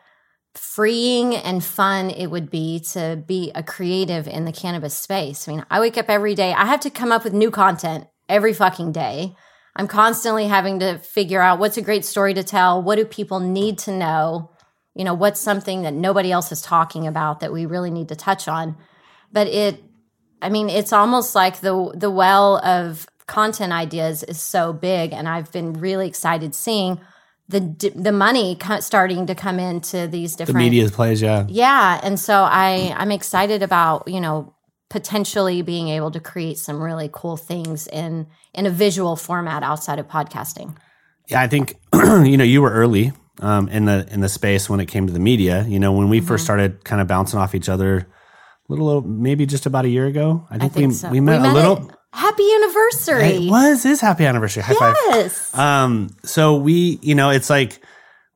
freeing and fun it would be to be a creative in the cannabis space. I mean, I wake up every day. I have to come up with new content every fucking day. I'm constantly having to figure out what's a great story to tell. What do people need to know? You know, what's something that nobody else is talking about that we really need to touch on? But it, I mean, it's almost like the the well of content ideas is so big, and I've been really excited seeing the the money co- starting to come into these different The media plays, yeah. Yeah, and so I I'm excited about, you know, potentially being able to create some really cool things in in a visual format outside of podcasting. Yeah, I think you know you were early um, in the in the space when it came to the media. You know, when we Mm-hmm. first started kind of bouncing off each other, a little over- maybe just about a year ago. I I think, think we so. we met, we met a little. at Happy anniversary! It was his happy anniversary. High five. Yes. Um, so we, you know, it's like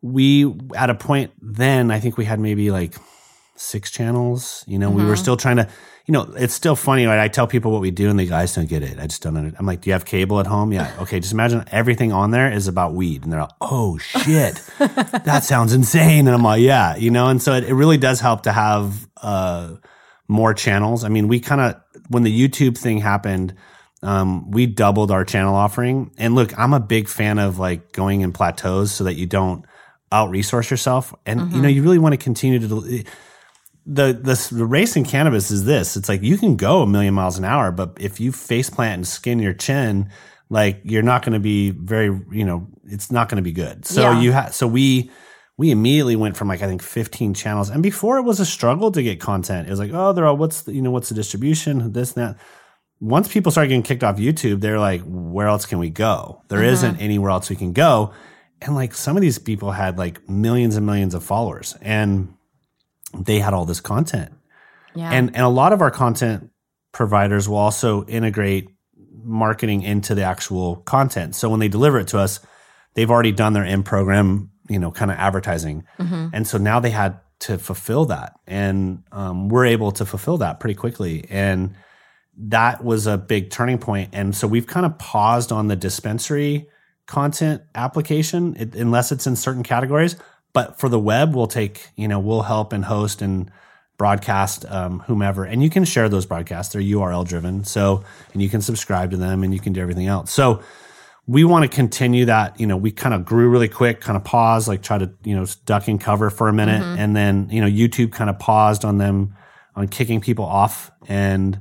we at a point then, I think we had maybe like six channels. You know, we Mm-hmm. were still trying to, you know, it's still funny, right? I tell people what we do and the guys don't get it. I just don't understand. I'm like, do you have cable at home? Yeah. Okay. Just imagine everything on there is about weed. And they're like, oh shit, that sounds insane. And I'm like, yeah, you know, and so it, it really does help to have, uh, more channels. I mean, we kind of, when the YouTube thing happened, um, we doubled our channel offering. And look, I'm a big fan of like going in plateaus so that you don't out resource yourself. And, Mm-hmm. you know, you really want to continue to, del- the, the, the race in cannabis is this. It's like you can go a million miles an hour, but if you face plant and skin your chin, like you're not going to be very, you know, it's not going to be good. So Yeah. you have, so we, we immediately went from like, I think fifteen channels. And before it was a struggle to get content. It was like, oh, they're all, what's the, you know, what's the distribution, this and that. Once people started getting kicked off YouTube, they're like, where else can we go? There isn't anywhere else we can go. And like some of these people had like millions and millions of followers, and they had all this content. Yeah. And and a lot of our content providers will also integrate marketing into the actual content. So when they deliver it to us, they've already done their in program, you know, kind of advertising. Mm-hmm. And so now they had to fulfill that. And um, we're able to fulfill that pretty quickly. And that was a big turning point. And so we've kind of paused on the dispensary content application, it, unless it's in certain categories. But for the web, we'll take, you know, we'll help and host and broadcast um, whomever. And you can share those broadcasts. They're U R L driven. So, and you can subscribe to them and you can do everything else. So we want to continue that. You know, we kind of grew really quick, kind of paused, like try to, you know, duck and cover for a minute. Mm-hmm. And then, you know, YouTube kind of paused on them, on kicking people off. And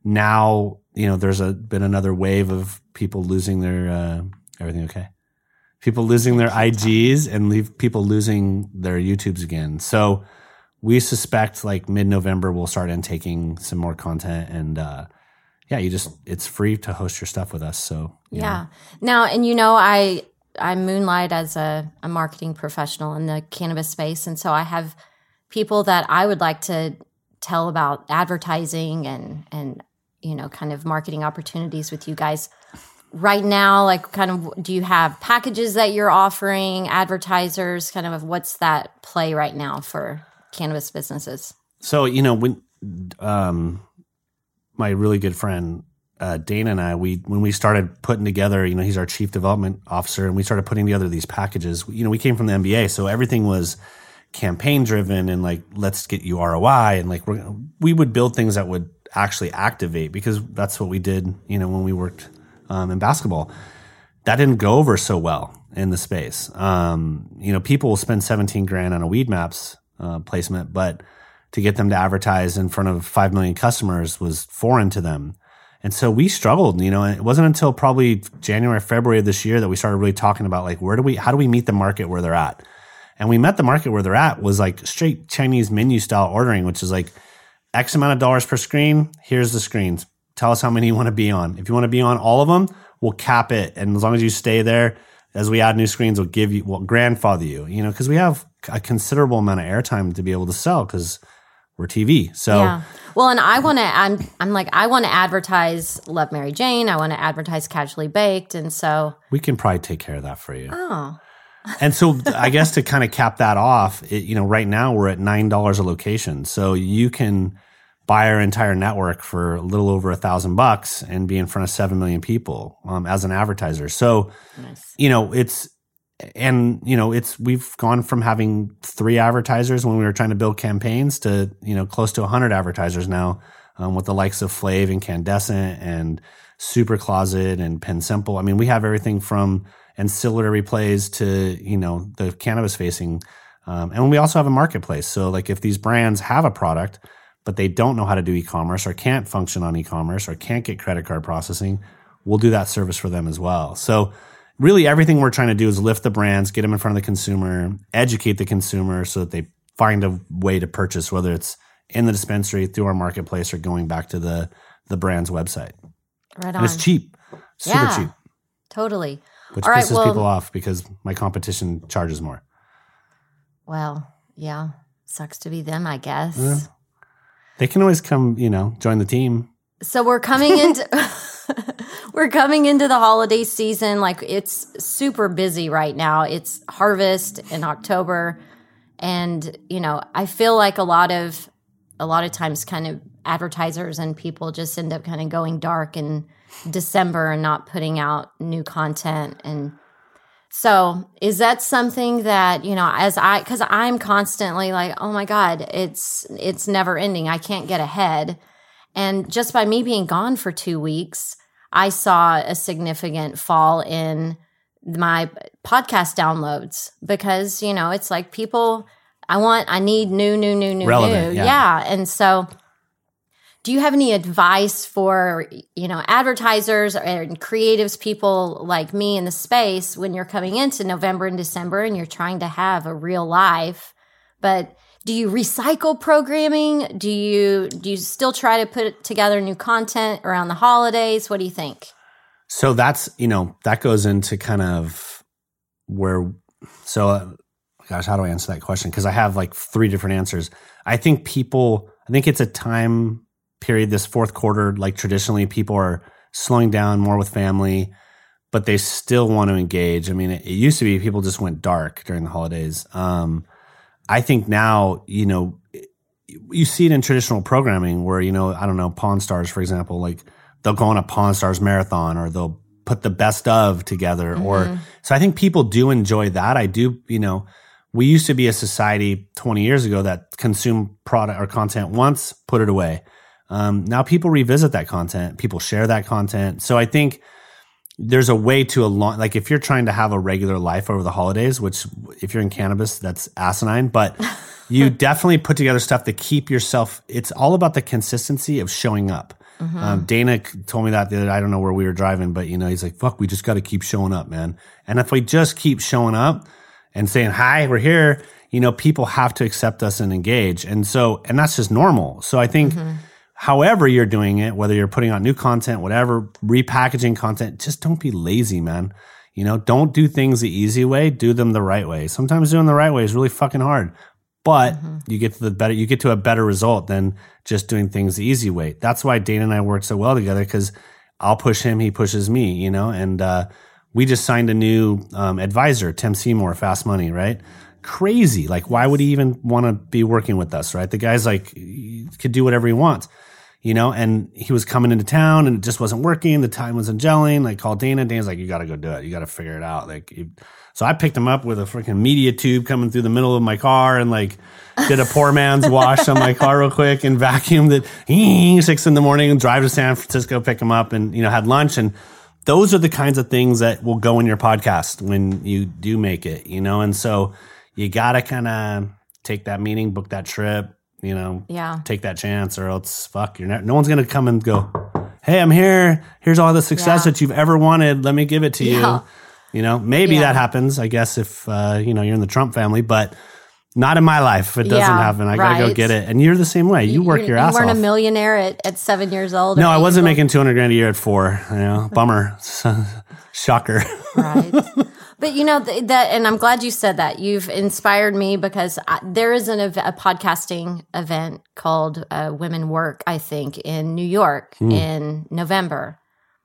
now, you know, there's a been another wave of people losing their, uh, everything okay? People losing their I Gs and leave people losing their YouTubes again. So we suspect like mid-November we'll start intaking some more content, and uh, yeah, you just it's free to host your stuff with us. So Yeah. Now, and you know, I I moonlight as a, a marketing professional in the cannabis space. And so I have people that I would like to tell about advertising and, and, you know, kind of marketing opportunities with you guys. Right now, like kind of, do you have packages that you're offering, advertisers, kind of what's that play right now for cannabis businesses? So, you know, when um, my really good friend, uh, Dana and I, we when we started putting together, you know, he's our chief development officer, and we started putting together these packages. You know, we came from the M B A, so everything was campaign driven and like, let's get you R O I. And like, we're, we would build things that would actually activate, because that's what we did, you know, when we worked um, in basketball. That didn't go over so well in the space. Um, you know, people will spend seventeen grand on a Weed Maps uh, placement, but to get them to advertise in front of five million customers was foreign to them. And so we struggled, you know, and it wasn't until probably January, February of this year that we started really talking about like, where do we, how do we meet the market where they're at? And we met the market where they're at was like straight Chinese menu style ordering, which is like X amount of dollars per screen. Here's the screens. Tell us how many you want to be on. If you want to be on all of them, we'll cap it. And as long as you stay there, as we add new screens, we'll give you, we'll grandfather you, you know, because we have a considerable amount of airtime to be able to sell because we're T V. So, yeah. Well, and I want to, I'm, I'm like, I want to advertise Love Mary Jane. I want to advertise Casually Baked. And so we can probably take care of that for you. Oh. And so I guess to kind of cap that off, it, you know, right now we're at nine dollars a location. So you can buy our entire network for a little over a thousand bucks and be in front of seven million people um, as an advertiser. So, nice. you know, it's, and, you know, it's, we've gone from having three advertisers when we were trying to build campaigns to, you know, close to a hundred advertisers now um, with the likes of Flav and Candescent and Super Closet and Pen Simple. I mean, we have everything from ancillary plays to, you know, the cannabis facing. Um, and we also have a marketplace. So like if these brands have a product, but they don't know how to do e-commerce or can't function on e-commerce or can't get credit card processing, we'll do that service for them as well. So really everything we're trying to do is lift the brands, get them in front of the consumer, educate the consumer so that they find a way to purchase, whether it's in the dispensary, through our marketplace, or going back to the, the brand's website. Right on. And it's cheap, super yeah, cheap. Totally. Which All pisses right, well, people off because my competition charges more. Well, yeah, sucks to be them, I guess. Yeah. They can always come, you know, join the team. So we're coming into we're coming into the holiday season. Like, it's super busy right now. It's harvest in October, and you know, I feel like a lot of a lot of times, kind of advertisers and people just end up kind of going dark in December and not putting out new content. And so is that something that, you know, as I, cause I'm constantly like, oh my God, it's, it's never ending. I can't get ahead. And just by me being gone for two weeks, I saw a significant fall in my podcast downloads because, you know, it's like people, I want, I need new, new, new, new, Relevant, new. yeah. yeah. And so do you have any advice for, you know, advertisers and creatives, people like me in the space, when you're coming into November and December and you're trying to have a real life, but do you recycle programming? Do you, do you still try to put together new content around the holidays? What do you think? So that's, you know, that goes into kind of where, so uh, gosh, how do I answer that question? Because I have like three different answers. I think people, I think it's a time period, this fourth quarter, like traditionally people are slowing down more with family, but they still want to engage. I mean, it, it used to be people just went dark during the holidays. Um, I think now, you know, you see it in traditional programming where, you know, I don't know, Pawn Stars, for example, like they'll go on a Pawn Stars marathon or they'll put the best of together. Mm-hmm. Or so I think people do enjoy that. I do, you know, we used to be a society twenty years ago that consumed product or content once, put it away. Um, now people revisit that content, people share that content. So I think there's a way to a long, like if you're trying to have a regular life over the holidays, which if you're in cannabis, that's asinine, but you definitely put together stuff to keep yourself, it's all about the consistency of showing up. Mm-hmm. Um, Dana told me that the other, I don't know where we were driving, but you know, he's like, fuck, we just got to keep showing up, man. And if we just keep showing up and saying, hi, we're here, you know, people have to accept us and engage. And so, and that's just normal. So I think, mm-hmm. however you're doing it, whether you're putting out new content, whatever, repackaging content, just don't be lazy, man. You know, don't do things the easy way, do them the right way. Sometimes doing the right way is really fucking hard, but mm-hmm. you get to the better, you get to a better result than just doing things the easy way. That's why Dana and I work so well together, because I'll push him, he pushes me, you know, and uh, we just signed a new um, advisor, Tim Seymour, Fast Money, right? Crazy. Like, why would he even want to be working with us, right? The guy's like, he could do whatever he wants. You know, and he was coming into town and it just wasn't working. The time wasn't gelling. Like, called Dana. Dana's like, you got to go do it. You got to figure it out. Like, you, so I picked him up with a freaking media tube coming through the middle of my car and like did a poor man's wash on my car real quick and vacuumed it six in the morning and drive to San Francisco, pick him up and, you know, had lunch. And those are the kinds of things that will go in your podcast when you do make it, you know? And so you got to kind of take that meeting, book that trip. You know, yeah. take that chance or else fuck, you're not, no one's going to come and go, hey, I'm here. Here's all the success yeah. that you've ever wanted. Let me give it to yeah. you. You know, maybe yeah. that happens, I guess, if, uh, you know, you're in the Trump family, but not in my life. It doesn't yeah, happen. I right. got to go get it. And you're the same way. You work you're, your ass off. You weren't a millionaire at, at seven years old. No, I wasn't making two hundred grand a year at four. You know, bummer. Shocker. Right. But you know th- that, and I'm glad you said that. You've inspired me because I, there is an ev- a podcasting event called uh, Women Work, I think, in New York mm. in November,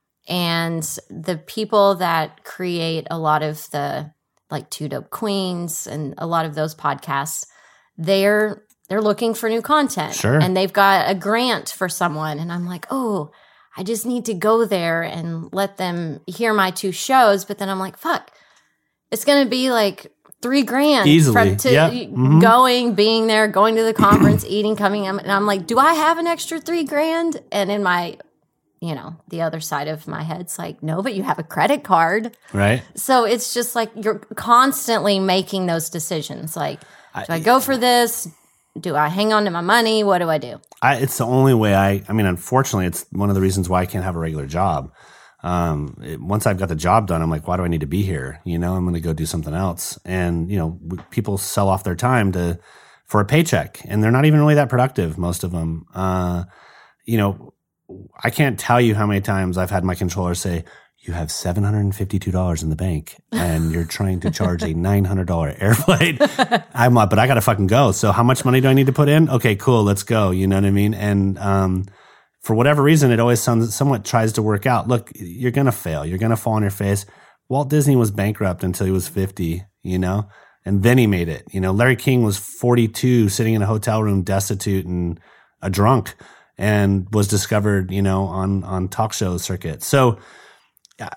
and the people that create a lot of the like Two Dope Queens and a lot of those podcasts, they're they're looking for new content, sure. and they've got a grant for someone, and I'm like, oh, I just need to go there and let them hear my two shows, but then I'm like, fuck. It's going to be like three grand easily to yep. mm-hmm. going, being there, going to the conference, eating, coming. And I'm like, do I have an extra three grand? And in my, you know, the other side of my head's like, no, but you have a credit card. Right. So it's just like you're constantly making those decisions. Like, do I, I go for this? Do I hang on to my money? What do I do? I, it's the only way I, I mean, unfortunately, it's one of the reasons why I can't have a regular job. Um, it, once I've got the job done, I'm like, why do I need to be here? You know, I'm going to go do something else. And, you know, w- people sell off their time to, for a paycheck and they're not even really that productive. Most of them, uh, you know, I can't tell you how many times I've had my controller say, you have seven hundred fifty-two dollars in the bank and you're trying to charge a nine hundred dollars airplane. I'm like, but I got to fucking go. So how much money do I need to put in? Okay, cool. Let's go. You know what I mean? And, um, for whatever reason, it always sounds somewhat tries to work out. Look, you're going to fail. You're going to fall on your face. Walt Disney was bankrupt until he was fifty, you know, and then he made it. You know, Larry King was forty-two, sitting in a hotel room, destitute and a drunk, and was discovered, you know, on, on talk show circuit. So, I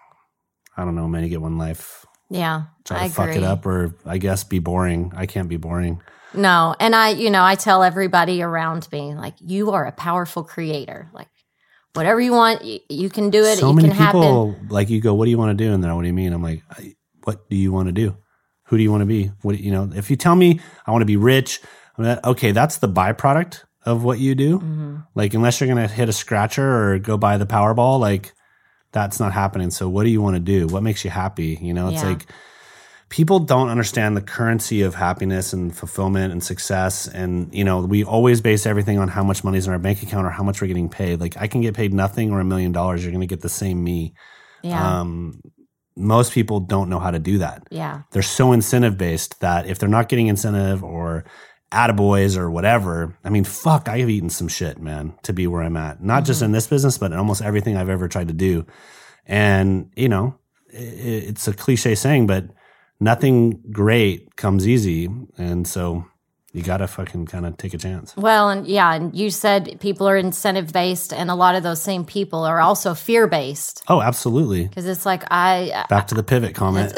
don't know, man, you get one life. Yeah, Try to I fuck agree. it up or, I guess, be boring. I can't be boring. No. And I, you know, I tell everybody around me, like, you are a powerful creator. Like, whatever you want, you, you can do it. So it many can people, happen. like, you go, what do you want to do? And they're, what do you mean? I'm like, what do you want to do? Who do you want to be? What, you know, if you tell me I want to be rich, I'm like, okay, that's the byproduct of what you do. Mm-hmm. Like, unless you're going to hit a scratcher or go buy the Powerball, like, that's not happening. So what do you want to do? What makes you happy? You know, it's yeah. like, people don't understand the currency of happiness and fulfillment and success. And, you know, we always base everything on how much money's in our bank account or how much we're getting paid. Like, I can get paid nothing or a million dollars. You're going to get the same me. Yeah. Um, most people don't know how to do that. Yeah. They're so incentive based that if they're not getting incentive or attaboys or whatever, I mean, fuck, I have eaten some shit, man, to be where I'm at. Not mm-hmm. just in this business, but in almost everything I've ever tried to do. And, you know, it, it's a cliche saying, but nothing great comes easy. And so you got to fucking kind of take a chance. Well, and yeah, and you said people are incentive based, and a lot of those same people are also fear based. Oh, absolutely. Because it's like, I. Back to the pivot comment.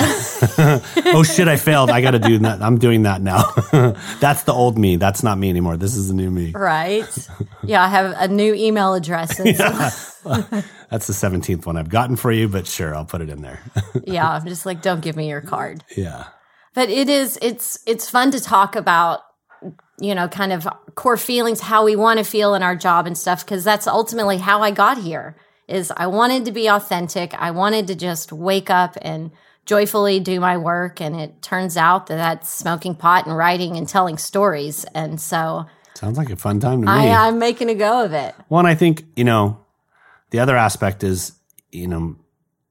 Oh, shit, I failed. I got to do that. I'm doing that now. That's the old me. That's not me anymore. This is the new me. Right. Yeah, I have a new email address. And yeah. Well, that's the seventeenth one I've gotten for you, but sure, I'll put it in there. Yeah, I'm just like, don't give me your card. Yeah. But it is, it's, it's fun to talk about, you know, kind of core feelings, how we want to feel in our job and stuff, because that's ultimately how I got here. Is I wanted to be authentic. I wanted to just wake up and joyfully do my work, and it turns out that that's smoking pot and writing and telling stories. And so sounds like a fun time to me. I, I'm making a go of it. Well, and I think, you know, the other aspect is, you know,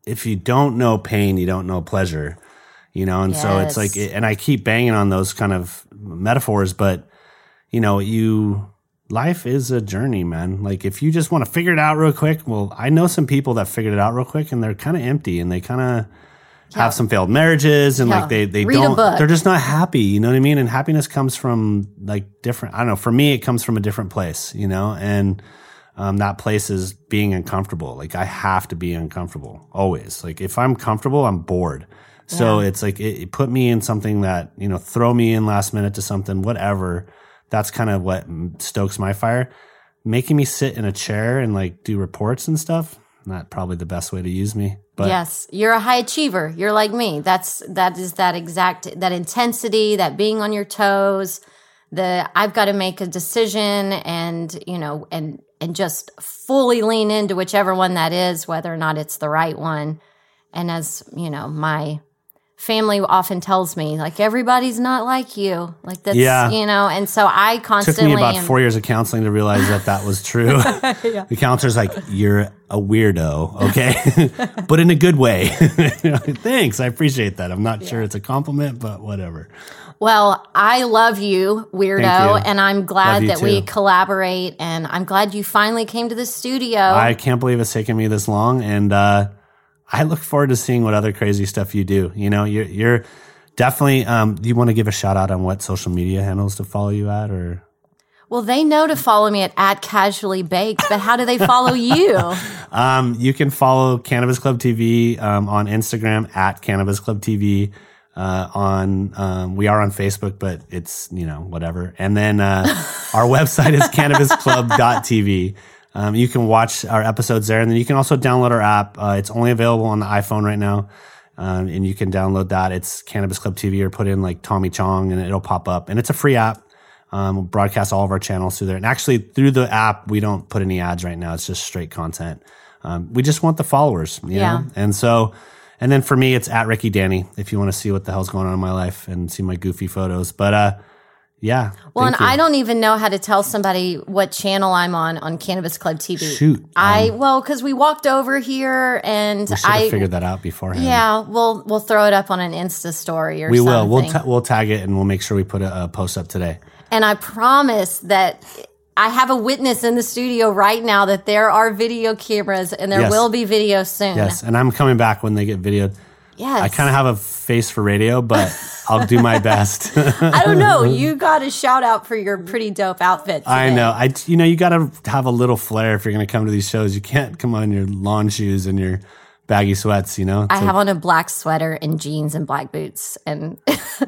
if you don't know pain, you don't know pleasure, you know? And yes. so it's like, and I keep banging on those kind of metaphors, but you know, you, life is a journey, man. Like if you just want to figure it out real quick, well, I know some people that figured it out real quick and they're kind of empty and they kind of yeah. have some failed marriages and yeah. like they, they Read don't, a book. They're just not happy. You know what I mean? And happiness comes from like different, I don't know, for me, it comes from a different place, you know? And, um, that place is being uncomfortable. Like I have to be uncomfortable always. Like if I'm comfortable, I'm bored. So yeah. it's like, it, it put me in something that, you know, throw me in last minute to something, whatever. That's kind of what stokes my fire. Making me sit in a chair and like do reports and stuff, not probably the best way to use me. But yes, you're a high achiever. You're like me. That's that is that exact that intensity, that being on your toes. The I've got to make a decision, and you know, and and just fully lean into whichever one that is, whether or not it's the right one. And as you know, my family often tells me, like, everybody's not like you. Like, that's, yeah. you know, and so I constantly... It took me about am, four years of counseling to realize that that was true. yeah. The counselor's like, you're a weirdo, okay? But in a good way. Thanks, I appreciate that. I'm not yeah. sure it's a compliment, but whatever. Well, I love you, weirdo, you. and I'm glad that too. we collaborate, and I'm glad you finally came to the studio. I can't believe it's taken me this long, and uh, I look forward to seeing what other crazy stuff you do. You know, you're, you're definitely, um, do you want to give a shout out on what social media handles to follow you at, or? Well, they know to follow me at, at Casually Baked, but how do they follow you? um, you can follow Cannabis Club T V um, on Instagram at Cannabis Club T V. Uh, on, um, we are on Facebook, but it's, you know, whatever. And then, uh, our website is cannabis club dot t v. Um, you can watch our episodes there, and then you can also download our app. Uh, it's only available on the iPhone right now. Um, and you can download that. It's Cannabis Club T V, or put in like Tommy Chong and it'll pop up, and it's a free app. Um, we'll broadcast all of our channels through there. And actually through the app, we don't put any ads right now. It's just straight content. Um, we just want the followers, you yeah. know? And so, And then for me, it's at Ricky Danny, if you want to see what the hell's going on in my life and see my goofy photos. But uh, yeah. Well, and you. I don't even know how to tell somebody what channel I'm on on Cannabis Club T V. Shoot. I um, well, because we walked over here and we should I have figured that out beforehand. Yeah, we'll we'll throw it up on an Insta story or we something. will. We'll ta- we'll tag it and we'll make sure we put a, a post up today. And I promise that I have a witness in the studio right now that there are video cameras and there yes. will be video soon. Yes, and I'm coming back when they get videoed. Yes. I kind of have a face for radio, but I'll do my best. I don't know. You got a shout out for your pretty dope outfit today. I know. I, you know, you got to have a little flair if you're going to come to these shows. You can't come on in your lawn shoes and your baggy sweats, you know? It's I like, have on a black sweater and jeans and black boots. And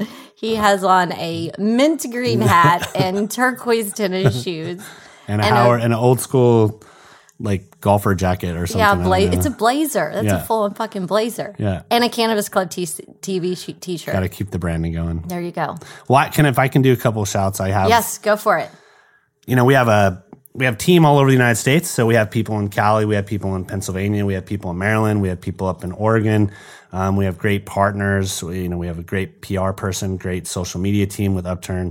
he has on a mint green hat and turquoise tennis shoes. And a and, Howard, a, and an old school, like, golfer jacket or something. Yeah, bla- it's a blazer. That's yeah. a full fucking blazer. Yeah. And a Cannabis Club t- TV sh- t-shirt. Got to keep the branding going. There you go. Well, I can, if I can do a couple of shouts, I have. Yes, go for it. You know, we have a we have a team all over the United States. So we have people in Cali, we have people in Pennsylvania, we have people in Maryland, we have people up in Oregon. Um, we have great partners. We, you know, we have a great P R person, great social media team with Upturn.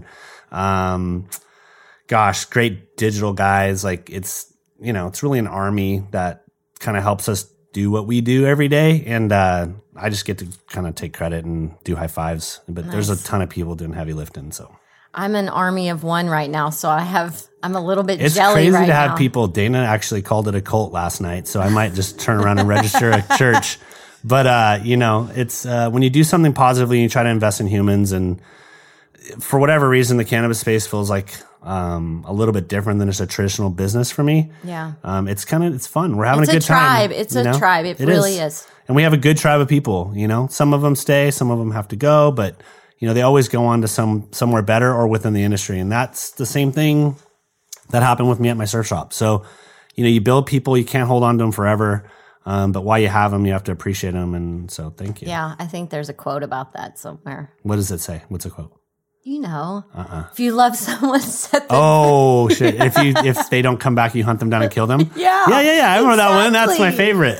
Um, gosh, great digital guys. Like it's, you know, it's really an army that kind of helps us do what we do every day. And uh, I just get to kind of take credit and do high fives. But nice. There's a ton of people doing heavy lifting. So I'm an army of one right now. So I have, I'm a little bit it's jelly right now. It's crazy to have people. Dana actually called it a cult last night. So I might just turn around and register a church. But, uh, you know, it's uh, when you do something positively and you try to invest in humans, and for whatever reason, the cannabis space feels like um, a little bit different than just a traditional business for me. Yeah. Um, it's kind of, it's fun. We're having it's a good a tribe. time. It's a know? tribe. It, it really is. is. And we have a good tribe of people, you know, some of them stay, some of them have to go, but you know, they always go on to some, somewhere better or within the industry. And that's the same thing that happened with me at my surf shop. So, you know, you build people, you can't hold on to them forever. Um, but while you have them, you have to appreciate them. And so thank you. Yeah. I think there's a quote about that somewhere. What does it say? What's a quote? You know, uh-uh. if you love someone, set them oh shit! If you if they don't come back, you hunt them down and kill them. yeah, yeah, yeah, yeah. I remember exactly. that one. That's my favorite.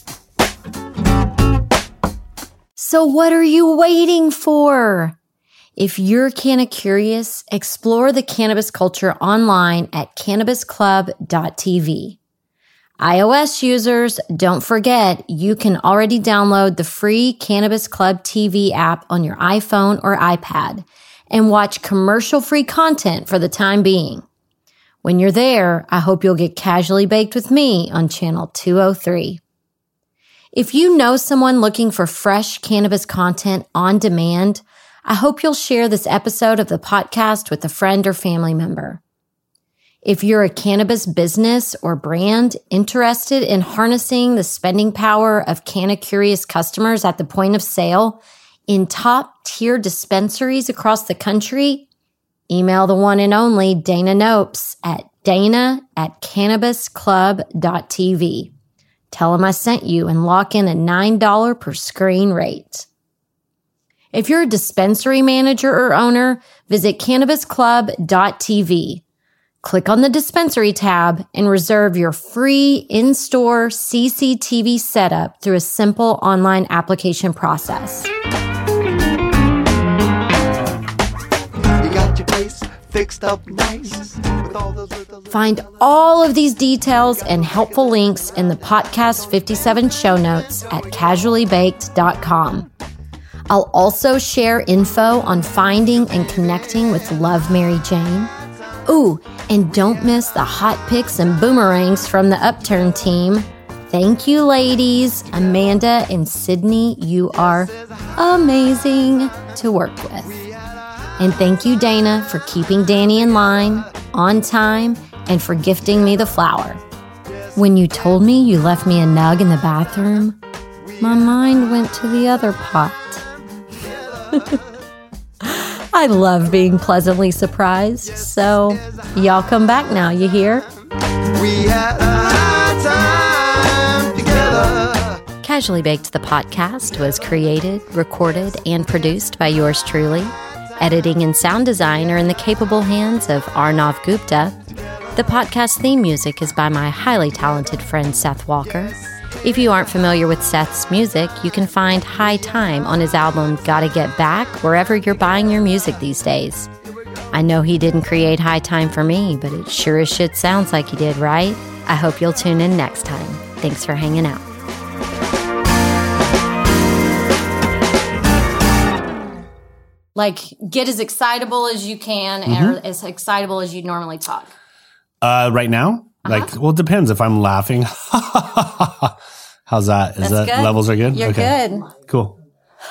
Yay! So what are you waiting for? If you're canna curious, explore the cannabis culture online at cannabis club dot t v. iOS users, don't forget you can already download the free Cannabis Club T V app on your iPhone or iPad and watch commercial-free content for the time being. When you're there, I hope you'll get Casually Baked with me on channel two oh three. If you know someone looking for fresh cannabis content on demand, I hope you'll share this episode of the podcast with a friend or family member. If you're a cannabis business or brand interested in harnessing the spending power of canna-curious customers at the point of sale in top-tier dispensaries across the country, email the one and only Dana Nopes at dana at cannabis club dot t v. Tell him I sent you and lock in a nine dollars per screen rate. If you're a dispensary manager or owner, visit cannabis club dot t v. Click on the dispensary tab and reserve your free in-store C C T V setup through a simple online application process. You got your place fixed up nice with all those little... Find all of these details and helpful links in the Podcast fifty-seven show notes at casually baked dot com. I'll also share info on finding and connecting with Love Mary Jane. Ooh, and don't miss the hot picks and boomerangs from the Upturn team. Thank you, ladies. Amanda and Sydney, you are amazing to work with. And thank you, Dana, for keeping Danny in line, on time, and for gifting me the flower. When you told me you left me a nug in the bathroom, my mind went to the other pot. I love being pleasantly surprised, so y'all come back now, you hear? We had a high time together. Casually Baked, the podcast, was created, recorded, and produced by yours truly. Editing and sound design are in the capable hands of Arnav Gupta. The podcast theme music is by my highly talented friend Seth Walker. If you aren't familiar with Seth's music, you can find High Time on his album Gotta Get Back wherever you're buying your music these days. I know he didn't create High Time for me, but it sure as shit sounds like he did, right? I hope you'll tune in next time. Thanks for hanging out. Like, get as excitable as you can, mm-hmm. or as excitable as you normally talk. Uh, right now? Uh-huh. Like, well, it depends if I'm laughing. How's that? Is That's that good. Levels are good? You're okay. good. Cool.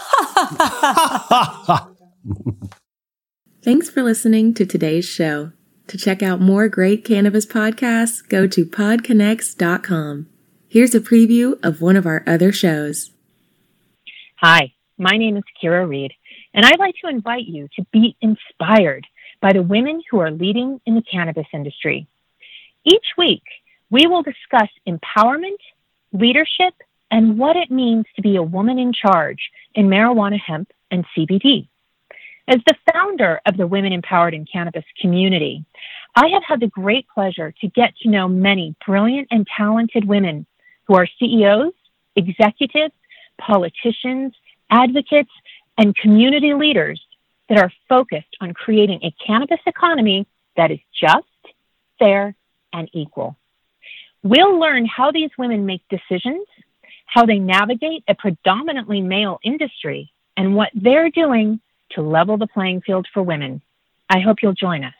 Thanks for listening to today's show. To check out more great cannabis podcasts, go to pod connects dot com. Here's a preview of one of our other shows. Hi, my name is Kira Reed, and I'd like to invite you to be inspired by the women who are leading in the cannabis industry. Each week, we will discuss empowerment, leadership, and what it means to be a woman in charge in marijuana, hemp, and C B D. As the founder of the Women Empowered in Cannabis community, I have had the great pleasure to get to know many brilliant and talented women who are C E Os, executives, politicians, advocates, and community leaders that are focused on creating a cannabis economy that is just, fair, and equal. We'll learn how these women make decisions, how they navigate a predominantly male industry, and what they're doing to level the playing field for women. I hope you'll join us.